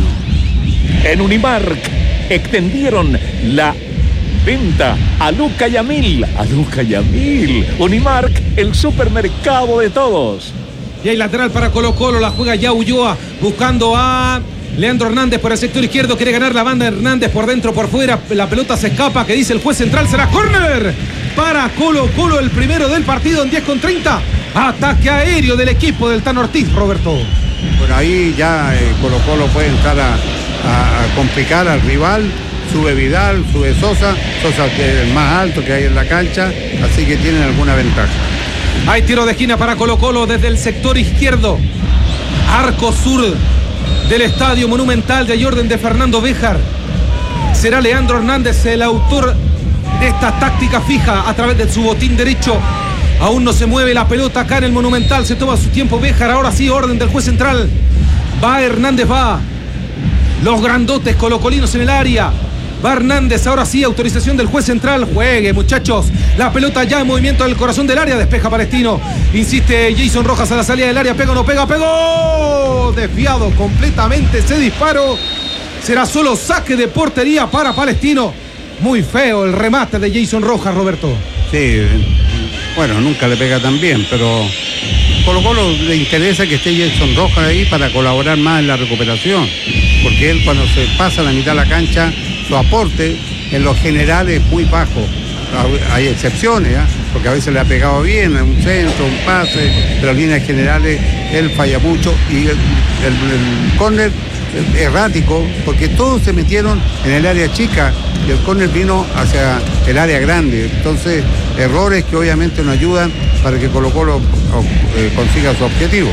En Unimark extendieron la venta a Luca Yamil, a Luca Yamil. Unimark, el supermercado de todos. Y hay lateral para Colo Colo, la juega ya Ulloa, buscando a Leandro Hernández por el sector izquierdo, quiere ganar la banda Hernández por dentro, por fuera, la pelota se escapa, que dice el juez central, será córner para Colo Colo, el primero del partido en diez con treinta. Ataque aéreo del equipo del Tano Ortiz, Roberto. Bueno, ahí ya eh, Colo Colo puede entrar a, a, a complicar al rival, sube Vidal, sube Sosa, Sosa que es el más alto que hay en la cancha, así que tienen alguna ventaja. Hay tiro de esquina para Colo Colo desde el sector izquierdo, arco sur del Estadio Monumental, de orden de Fernando Béjar. Será Leandro Hernández el autor de esta táctica fija a través de su botín derecho. Aún no se mueve la pelota acá en el Monumental, se toma su tiempo Béjar, ahora sí, orden del juez central. Va Hernández, va. Los grandotes colocolinos en el área. Va Hernández, ahora sí, autorización del juez central. Juegue, muchachos. La pelota ya en movimiento del corazón del área. Despeja Palestino. Insiste Jason Rojas a la salida del área. Pega o no pega, pegó. Desviado completamente ese disparo. Será solo saque de portería para Palestino. Muy feo el remate de Jason Rojas, Roberto. Sí, bueno, nunca le pega tan bien, pero Colo Colo le interesa que esté Jason Rojas ahí para colaborar más en la recuperación. Porque él, cuando se pasa a la mitad de la cancha, su aporte en lo general es muy bajo. Hay excepciones, ¿eh? Porque a veces le ha pegado bien un centro, un pase, pero en líneas generales él falla mucho y el, el, el córner errático, porque todos se metieron en el área chica y el córner vino hacia el área grande. Entonces, errores que obviamente no ayudan para que Colo Colo eh, consiga su objetivo.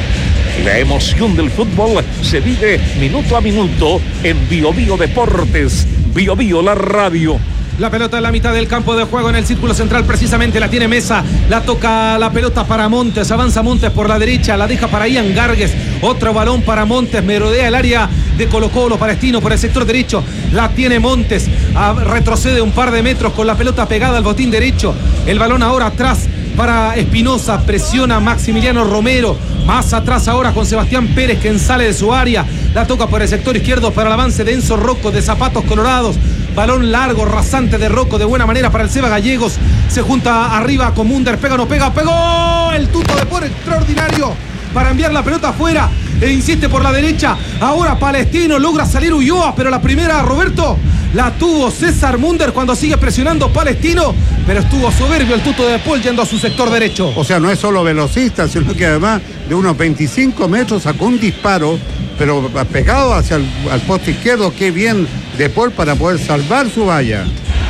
La emoción del fútbol se vive minuto a minuto en Bio Bio Deportes, Bio Bio la radio. La pelota en la mitad del campo de juego en el círculo central, precisamente la tiene Mesa, la toca la pelota para Montes, avanza Montes por la derecha, la deja para Ian Gargues, otro balón para Montes, merodea el área de Colo Colo. Palestino por el sector derecho, la tiene Montes, ah, retrocede un par de metros con la pelota pegada al botín derecho. El balón ahora atrás para Espinosa, presiona Maximiliano Romero, más atrás ahora con Sebastián Pérez, quien sale de su área, la toca por el sector izquierdo para el avance de Enzo Rocco de Zapatos Colorados. Balón largo, rasante de Rocco, de buena manera para el Seba Gallegos, se junta arriba con Munder, pega, no pega, pegó el tuto de por extraordinario para enviar la pelota afuera, e insiste por la derecha, ahora Palestino, logra salir Ulloa, pero la primera, Roberto, la tuvo César Munder cuando sigue presionando Palestino, pero estuvo soberbio el tuto de Paul yendo a su sector derecho. O sea, no es solo velocista, sino que además de unos veinticinco metros sacó un disparo, pero pegado hacia el al poste izquierdo. Qué bien de Paul para poder salvar su valla.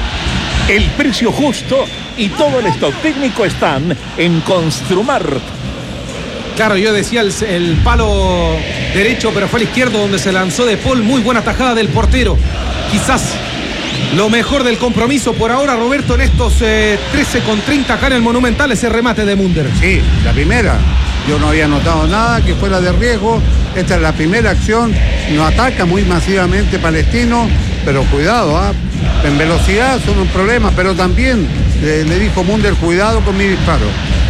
El precio justo y todo el stock técnico están en Construmart. Claro, yo decía el, el palo derecho, pero fue al izquierdo donde se lanzó de Paul. Muy buena tajada del portero. Quizás lo mejor del compromiso por ahora, Roberto, en estos eh, trece con treinta acá en el Monumental, ese remate de Munder. Sí, la primera. Yo no había notado nada que fuera de riesgo. Esta es la primera acción. No ataca muy masivamente Palestino, pero cuidado, ¿eh? En velocidad son un problema, pero también eh, le dijo Munder, cuidado con mi disparo.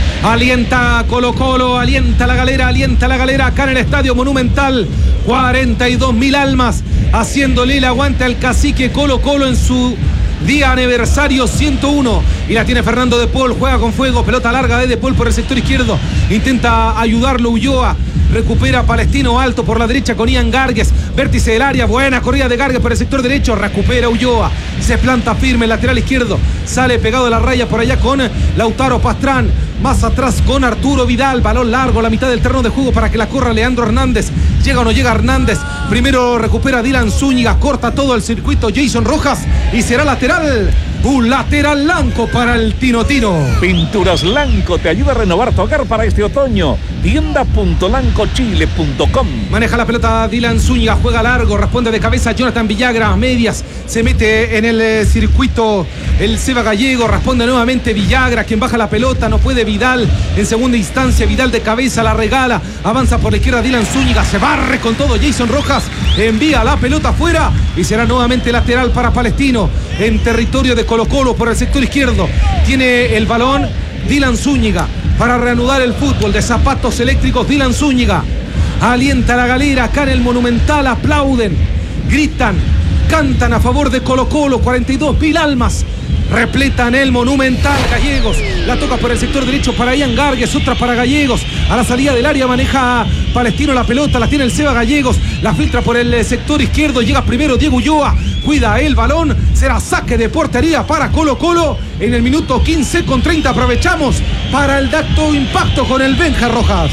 Alienta Colo Colo, alienta la galera, alienta la galera acá en el Estadio Monumental. cuarenta y dos mil almas haciéndole el aguante al cacique Colo Colo en su día aniversario ciento uno. Y la tiene Fernando de Paul, juega con fuego, pelota larga de De Paul por el sector izquierdo. Intenta ayudarlo Ulloa. Recupera Palestino alto por la derecha con Ian Gargues. Vértice del área, buena corrida de Gargues por el sector derecho. Recupera Ulloa. Se planta firme el lateral izquierdo. Sale pegado a la raya por allá con Lautaro Pastrán. Más atrás con Arturo Vidal. Balón largo, la mitad del terreno de juego para que la corra Leandro Hernández. Llega o no llega Hernández. Primero recupera Dylan Zúñiga. Corta todo el circuito Jason Rojas. Y será lateral. Un lateral Lanco para el Tino Tino. Pinturas Lanco te ayuda a renovar tu hogar para este otoño. tienda punto lanco chile punto com. Maneja la pelota Dylan Zúñiga, juega largo, responde de cabeza Jonathan Villagra, medias, se mete en el eh, circuito el Seba Gallego, responde nuevamente Villagra, quien baja la pelota, no puede Vidal, en segunda instancia Vidal de cabeza, la regala, avanza por la izquierda Dylan Zúñiga, se barre con todo Jason Rojas, envía la pelota afuera y será nuevamente lateral para Palestino, en territorio de Colo Colo por el sector izquierdo, tiene el balón Dylan Zúñiga, para reanudar el fútbol de Zapatos Eléctricos. Dylan Zúñiga alienta a la galera acá en el Monumental, aplauden, gritan, cantan a favor de Colo Colo. Cuarenta y dos mil almas repletan el Monumental. Gallegos la toca por el sector derecho para Ian Gargues, otra para Gallegos, a la salida del área maneja Palestino la pelota, la tiene el Seba Gallegos, la filtra por el sector izquierdo, llega primero Diego Ulloa, cuida el balón, será saque de portería para Colo Colo en el minuto quince con treinta. Aprovechamos para el dato impacto con el Benja Rojas.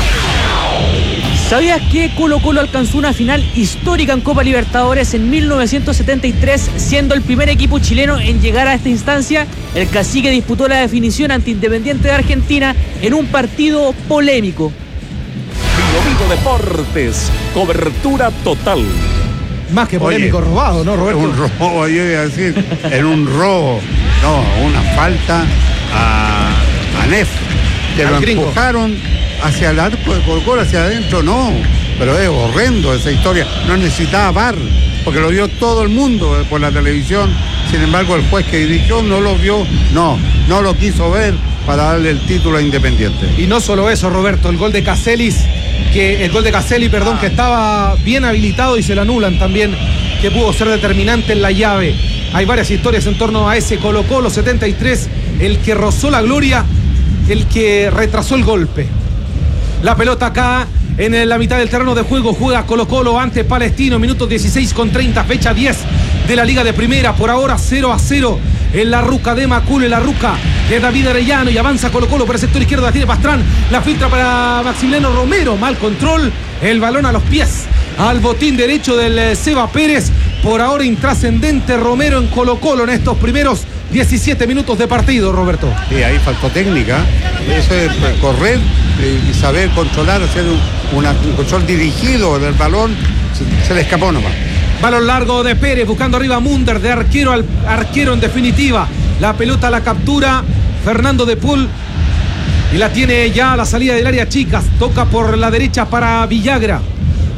¿Sabías que Colo Colo alcanzó una final histórica en Copa Libertadores en mil novecientos setenta y tres, siendo el primer equipo chileno en llegar a esta instancia? El cacique disputó la definición ante Independiente de Argentina en un partido polémico. Vivo Vivo Deportes, cobertura total. Más que polémico, oye, robado, ¿no, Roberto? Un robo, yo iba a decir, en un robo, no, una falta a, a Neff, que lo gringo. Empujaron hacia el arco de Colo Colo, hacia adentro, no, pero es horrendo esa historia, no necesitaba V A R, porque lo vio todo el mundo por la televisión, sin embargo el juez que dirigió no lo vio, no, no lo quiso ver para darle el título a Independiente. Y no solo eso, Roberto, el gol de Caselis, que el gol de Caselli, perdón, ah. que estaba bien habilitado y se lo anulan también, que pudo ser determinante en la llave. Hay varias historias en torno a ese Colo Colo setenta y tres, el que rozó la gloria, el que retrasó el golpe. La pelota acá en la mitad del terreno de juego, juega Colo Colo ante Palestino, minutos dieciséis con treinta, fecha diez de la Liga de Primera, por ahora cero a cero en la ruca de Macul, en la ruca de David Arellano, y avanza Colo Colo por el sector izquierdo, la tiene Pastrán, la filtra para Maximiliano Romero, mal control, el balón a los pies, al botín derecho del Seba Pérez, por ahora intrascendente Romero en Colo Colo en estos primeros diecisiete minutos de partido, Roberto. Sí, ahí faltó técnica, eso es correr y saber controlar, hacer un, una, un control dirigido del balón, se, se le escapó nomás. Balón largo de Pérez, buscando arriba a Munder, de arquero al arquero en definitiva. La pelota la captura Fernando de Paul y la tiene ya a la salida del área chicas. Toca por la derecha para Villagra.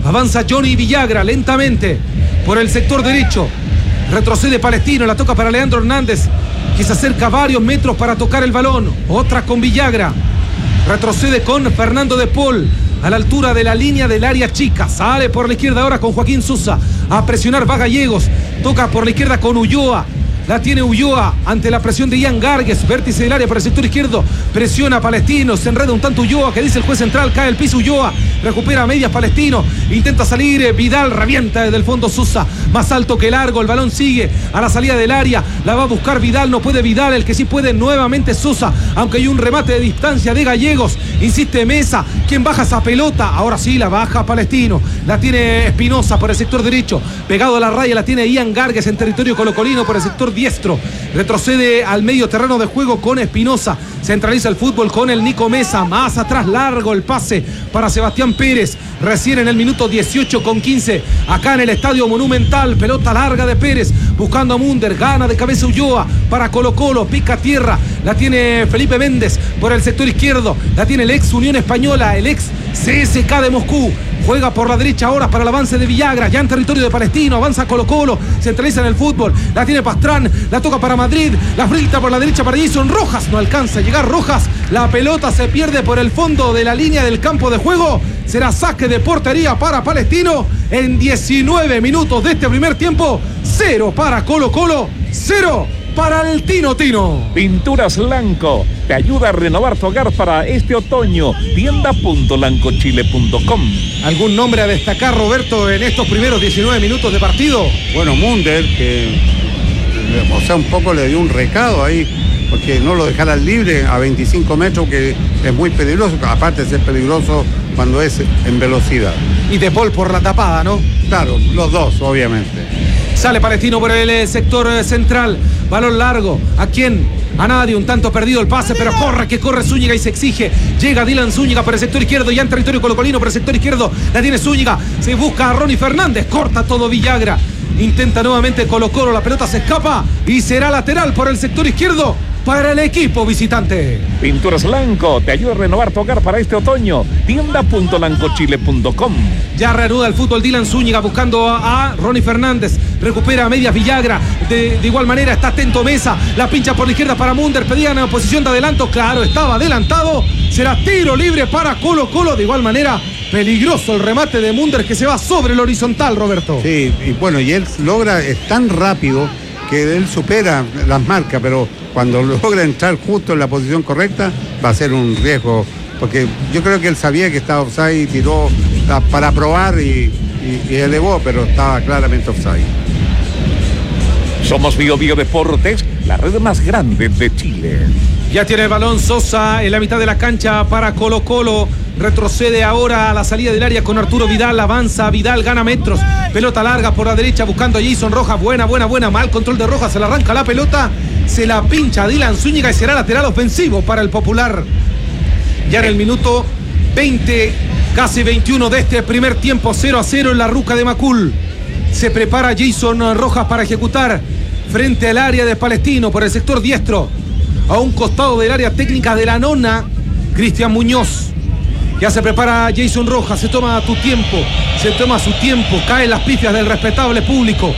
Avanza Johnny Villagra lentamente por el sector derecho. Retrocede Palestino, la toca para Leandro Hernández, que se acerca varios metros para tocar el balón. Otra con Villagra. Retrocede con Fernando de Paul a la altura de la línea del área chica. Sale por la izquierda ahora con Joaquín Sosa. A presionar va Gallegos. Toca por la izquierda con Ulloa. La tiene Ulloa ante la presión de Ian Gargues. Vértice del área por el sector izquierdo. Presiona a Palestino. Se enreda un tanto Ulloa, que dice el juez central. Cae el piso Ulloa. Recupera a medias Palestino. Intenta salir Vidal. Revienta desde el fondo Sosa. Más alto que largo. El balón sigue a la salida del área. La va a buscar Vidal. No puede Vidal. El que sí puede nuevamente Sosa. Aunque hay un remate de distancia de Gallegos. Insiste Mesa. ¿Quién baja esa pelota? Ahora sí la baja Palestino. La tiene Espinosa por el sector derecho. Pegado a la raya la tiene Ian Gargues en territorio colocolino por el sector diestro. Retrocede al medio terreno de juego con Espinosa. Centraliza el fútbol con el Nico Mesa. Más atrás largo el pase para Sebastián Pérez. Recién en el minuto dieciocho con quince. Acá en el Estadio Monumental. Pelota larga de Pérez. Buscando a Munder. Gana de cabeza Ulloa para Colo Colo. Pica tierra. La tiene Felipe Méndez por el sector izquierdo. La tiene el ex Unión Española. El ex C S K de Moscú. Juega por la derecha ahora para el avance de Villagra. Ya en territorio de Palestino. Avanza Colo Colo. Centraliza en el fútbol. La tiene Pastrán. La toca para Madrid. La frita por la derecha para Jason Rojas. No alcanza a llegar Rojas. La pelota se pierde por el fondo de la línea del campo de juego. Será saque de portería para Palestino. En diecinueve minutos de este primer tiempo. Cero para Colo Colo. Cero para el Tino Tino. Pinturas Lanco te ayuda a renovar tu hogar para este otoño. tienda punto lancochile punto com. ¿Algún nombre a destacar, Roberto, en estos primeros diecinueve minutos de partido? Bueno, Munder, que o sea, un poco le dio un recado ahí, porque no lo dejaran libre a veinticinco metros, que es muy peligroso, aparte de ser peligroso cuando es en velocidad. Y De Paul por la tapada, ¿no? Claro, los dos, obviamente. Sale Palestino por el sector central. Balón largo. ¿A quién? A nadie. Un tanto perdido el pase, pero corre, que corre Zúñiga y se exige. Llega Dylan Zúñiga por el sector izquierdo. Ya en territorio colocolino por el sector izquierdo. La tiene Zúñiga. Se busca a Ronnie Fernández. Corta todo Villagra. Intenta nuevamente Colo Colo. La pelota se escapa y será lateral por el sector izquierdo para el equipo visitante. Pinturas Lanco te ayuda a renovar tu hogar para este otoño. tienda punto lancochile punto com. Ya reanuda el fútbol Dylan Zúñiga buscando a, a Ronnie Fernández. Recupera a medias Villagra. De, de igual manera está atento Mesa. La pincha por la izquierda para Munder. Pedían en posición de adelanto. Claro, estaba adelantado. Será tiro libre para Colo Colo. De igual manera, peligroso el remate de Munder que se va sobre el horizontal, Roberto. Sí, y bueno, y él logra, es tan rápido que él supera las marcas, pero cuando logra entrar justo en la posición correcta, va a ser un riesgo, porque yo creo que él sabía que estaba offside y tiró para probar y, y, y elevó, pero estaba claramente offside. Somos Bio Bio Deportes, la red más grande de Chile. Ya tiene el balón Sosa en la mitad de la cancha para Colo Colo. Retrocede ahora a la salida del área con Arturo Vidal. Avanza Vidal, gana metros. Pelota larga por la derecha buscando a Jason Rojas. Buena, buena, buena. Mal control de Rojas. Se le arranca la pelota. Se la pincha a Dylan Zúñiga y será lateral ofensivo para el Popular. Ya en el minuto veinte, casi veintiuno de este primer tiempo. cero a cero en la Ruca de Macul. Se prepara Jason Rojas para ejecutar frente al área de Palestino por el sector diestro. A un costado del área técnica de la nona, Cristian Muñoz. Ya se prepara Jason Rojas, se toma tu tiempo, se toma su tiempo, caen las pifias del respetable público.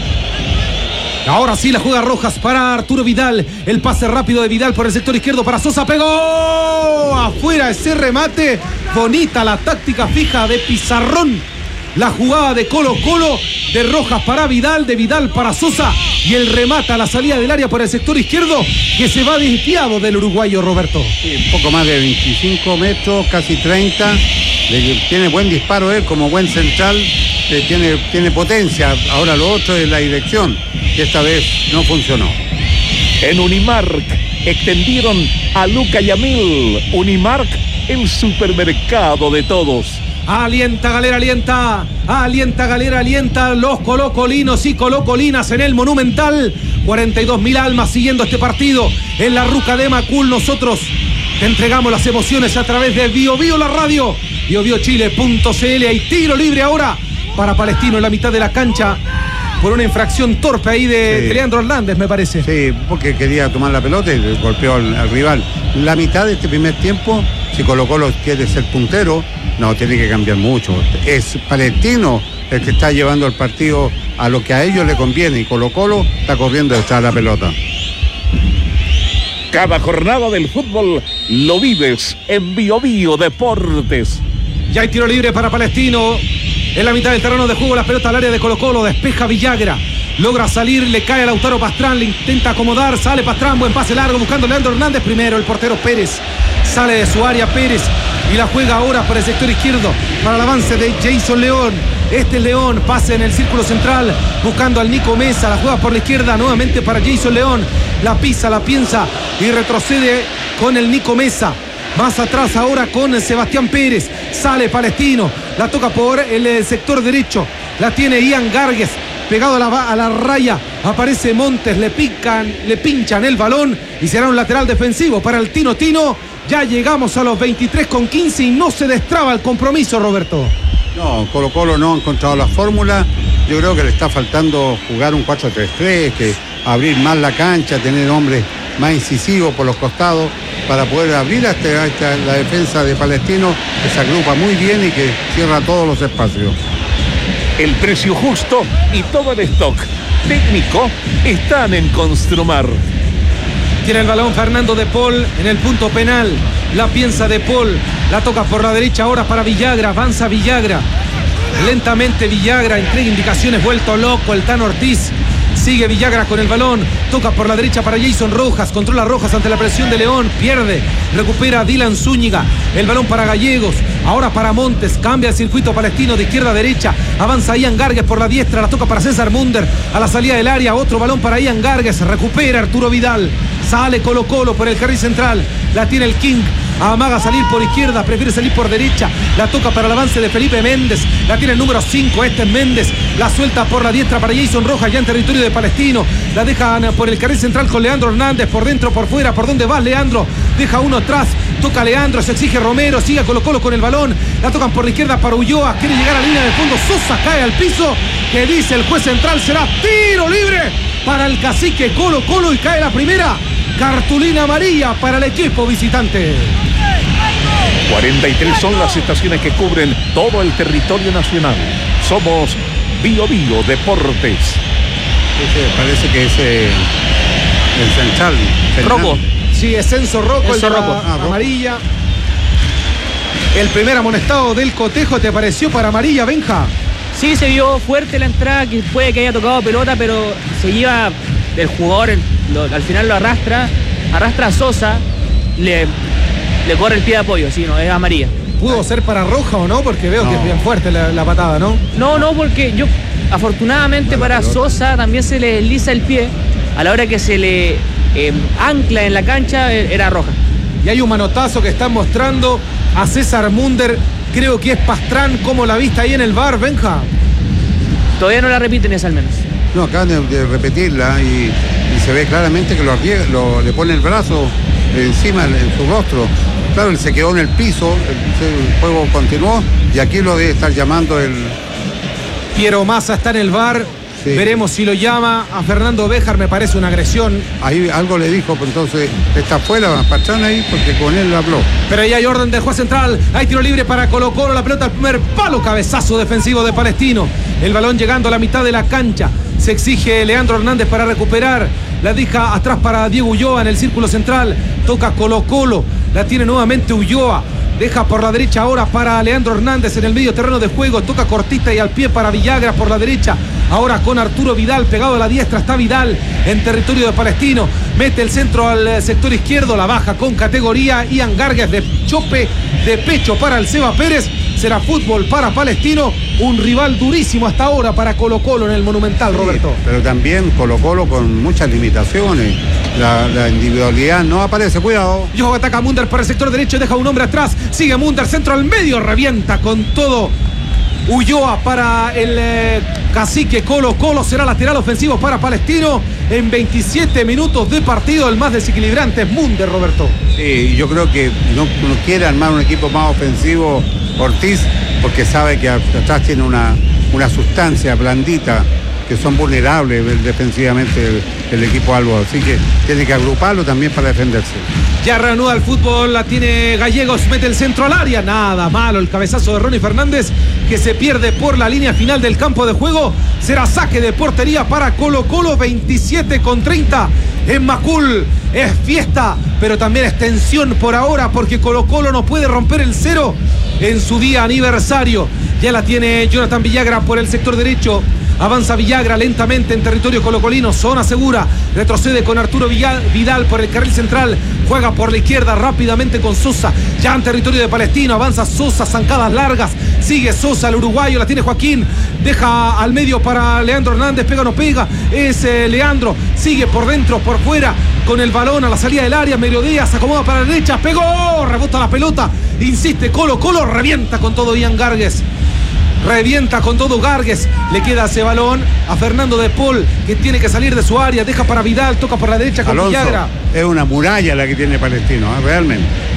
Ahora sí la juega Rojas para Arturo Vidal, el pase rápido de Vidal por el sector izquierdo para Sosa, pegó afuera ese remate, bonita la táctica fija de Pizarrón. La jugada de Colo Colo, de Rojas para Vidal, de Vidal para Sosa y el remate a la salida del área por el sector izquierdo que se va desviado del uruguayo Roberto. Sí, un poco más de veinticinco metros, casi treinta. Tiene buen disparo él como buen central, tiene, tiene potencia. Ahora lo otro es la dirección, que esta vez no funcionó. En Unimark extendieron a Luca Yamil. Unimark, el supermercado de todos. Alienta Galera, alienta, alienta Galera, alienta los colocolinos y colocolinas en el Monumental. cuarenta y dos mil almas siguiendo este partido en la Ruca de Macul. Nosotros te entregamos las emociones a través de Bio Bio la radio, bio bio chile punto c l. Hay tiro libre ahora para Palestino en la mitad de la cancha por una infracción torpe ahí de, sí. de Leandro Hernández, me parece. Sí, porque quería tomar la pelota y golpeó al, al rival. La mitad de este primer tiempo, si Colo Colo quiere ser puntero, No, tiene que cambiar mucho. Es Palestino el que está llevando el partido a lo que a ellos le conviene y Colo Colo está corriendo detrás de la pelota. Cada jornada del fútbol lo vives en Bio Bio Deportes. Ya hay tiro libre para Palestino. En la mitad del terreno de juego, la pelota al área de Colo Colo, despeja Villagra. Logra salir, le cae a Lautaro Pastrán, le intenta acomodar, sale Pastrán, buen pase largo, buscando a Leandro Hernández primero, el portero Pérez. Sale de su área Pérez y la juega ahora por el sector izquierdo, para el avance de Jason León. Este es León, pase en el círculo central, buscando al Nico Mesa, la juega por la izquierda, nuevamente para Jason León. La pisa, la piensa y retrocede con el Nico Mesa. Más atrás ahora con Sebastián Pérez. Sale Palestino. La toca por el sector derecho. La tiene Ian Gargues. Pegado a la, a la raya. Aparece Montes. Le pican, le pinchan el balón. Y será un lateral defensivo para el Tino Tino. Ya llegamos a los veintitrés con quince y no se destraba el compromiso, Roberto. No, Colo Colo no ha encontrado la fórmula. Yo creo que le está faltando jugar un cuatro tres tres, que abrir más la cancha, tener hombres más incisivos por los costados para poder abrir hasta, hasta la defensa de Palestino, que se agrupa muy bien y que cierra todos los espacios. El precio justo y todo el stock técnico están en Construmar. Tiene el balón Fernando de Paul en el punto penal. La piensa de Paul. La toca por la derecha ahora para Villagra. Avanza Villagra. Lentamente Villagra entrega indicaciones. Vuelto loco el Tano Ortiz. Sigue Villagra con el balón. Toca por la derecha para Jason Rojas. Controla Rojas ante la presión de León. Pierde. Recupera Dylan Zúñiga. El balón para Gallegos. Ahora para Montes. Cambia el circuito palestino de izquierda a derecha. Avanza Ian Gargues por la diestra. La toca para César Munder. A la salida del área. Otro balón para Ian Gargues. Recupera Arturo Vidal. Sale Colo Colo por el carril central. La tiene el King. Amaga salir por izquierda, prefiere salir por derecha. La toca para el avance de Felipe Méndez. La tiene el número cinco, este es Méndez. La suelta por la diestra para Jason Rojas, ya en territorio de Palestino. La dejan por el carril central con Leandro Hernández. Por dentro, por fuera, ¿por dónde va Leandro? Deja uno atrás, toca Leandro, se exige Romero. Sigue Colo Colo con el balón. La tocan por la izquierda para Ulloa. Quiere llegar a la línea de fondo. Sosa cae al piso. Que dice el juez central, será tiro libre para el cacique Colo Colo. Y cae la primera cartulina amarilla para el equipo visitante. cuarenta y tres son las estaciones que cubren todo el territorio nacional. Somos Bio Bio Deportes. Ese parece que es eh, el central. Rocco. Sí, es Enzo Rocco, el de la Ah, amarilla. El primer amonestado del cotejo, ¿te pareció para amarilla, Benja? Sí, se vio fuerte la entrada, que puede que haya tocado pelota, pero se lleva del jugador, lo, al final lo arrastra, arrastra a Sosa, le, le corre el pie de apoyo, sí, no, es amarilla. ¿Pudo ser para roja o no? Porque veo No. que es bien fuerte la, la patada, ¿no? No, no, porque yo, afortunadamente para Sosa también se le desliza el pie, a la hora que se le eh, ancla en la cancha, eh, era roja. Y hay un manotazo que están mostrando a César Munder, creo que es Pastrán, ¿cómo la viste ahí en el V A R, Benja? Todavía no la repiten esa al menos. No, acaban de, de repetirla y, y se ve claramente que lo, arriesga, lo le pone el brazo encima en su rostro. Claro, él se quedó en el piso, el, el juego continuó y aquí lo debe estar llamando el... Piero Massa está en el V A R. Sí. Veremos si lo llama a Fernando Béjar, me parece una agresión. Ahí algo le dijo, pues entonces está fuera Pastrán ahí porque con él habló. Pero ahí hay orden del juez central, hay tiro libre para Colo Colo, la pelota al primer palo, cabezazo defensivo de Palestino. El balón llegando a la mitad de la cancha, se exige Leandro Hernández para recuperar. La deja atrás para Diego Ulloa en el círculo central, toca Colo Colo, la tiene nuevamente Ulloa. Deja por la derecha ahora para Leandro Hernández en el medio terreno de juego. Toca cortita y al pie para Villagra por la derecha. Ahora con Arturo Vidal pegado a la diestra. Está Vidal en territorio de Palestino. Mete el centro al sector izquierdo. La baja con categoría. Ian Gargues de chope de pecho para el Seba Pérez. Será fútbol para Palestino. Un rival durísimo hasta ahora para Colo Colo en el Monumental, Roberto. Sí, pero también Colo Colo con muchas limitaciones. La, la individualidad no aparece, cuidado. Yo ataca a Munder por el sector derecho, deja un hombre atrás. Sigue Munder, centro al medio, revienta con todo. Ulloa para el eh, cacique Colo Colo, será lateral ofensivo para Palestino. En veintisiete minutos de partido, el más desequilibrante es Munder, Roberto. Sí, yo creo que no, no quiere armar un equipo más ofensivo Ortiz, porque sabe que atrás tiene una, una sustancia blandita, que son vulnerables defensivamente el, el equipo albo, así que tiene que agruparlo también para defenderse. Ya reanuda el fútbol, la tiene Gallegos, mete el centro al área, nada malo el cabezazo de Ronnie Fernández que se pierde por la línea final del campo de juego. Será saque de portería para Colo Colo, veintisiete con treinta en Macul. Es fiesta, pero también es tensión por ahora porque Colo Colo no puede romper el cero en su día aniversario. Ya la tiene Jonathan Villagra por el sector derecho. Avanza Villagra lentamente en territorio colocolino, zona segura, retrocede con Arturo Vidal por el carril central, juega por la izquierda rápidamente con Sosa, ya en territorio de Palestino, avanza Sosa, zancadas largas, sigue Sosa, el uruguayo, la tiene Joaquín, deja al medio para Leandro Hernández, pega o no pega, es eh, Leandro, sigue por dentro, por fuera, con el balón a la salida del área, Mediodía, se acomoda para la derecha, pegó, rebota la pelota, insiste Colo Colo, revienta con todo Ian Gargues. Revienta con todo Gargues, le queda ese balón a Fernando de Paul, que tiene que salir de su área, deja para Vidal, toca por la derecha con Alonso, Villagra. es una muralla la que tiene Palestino, ¿eh? Realmente.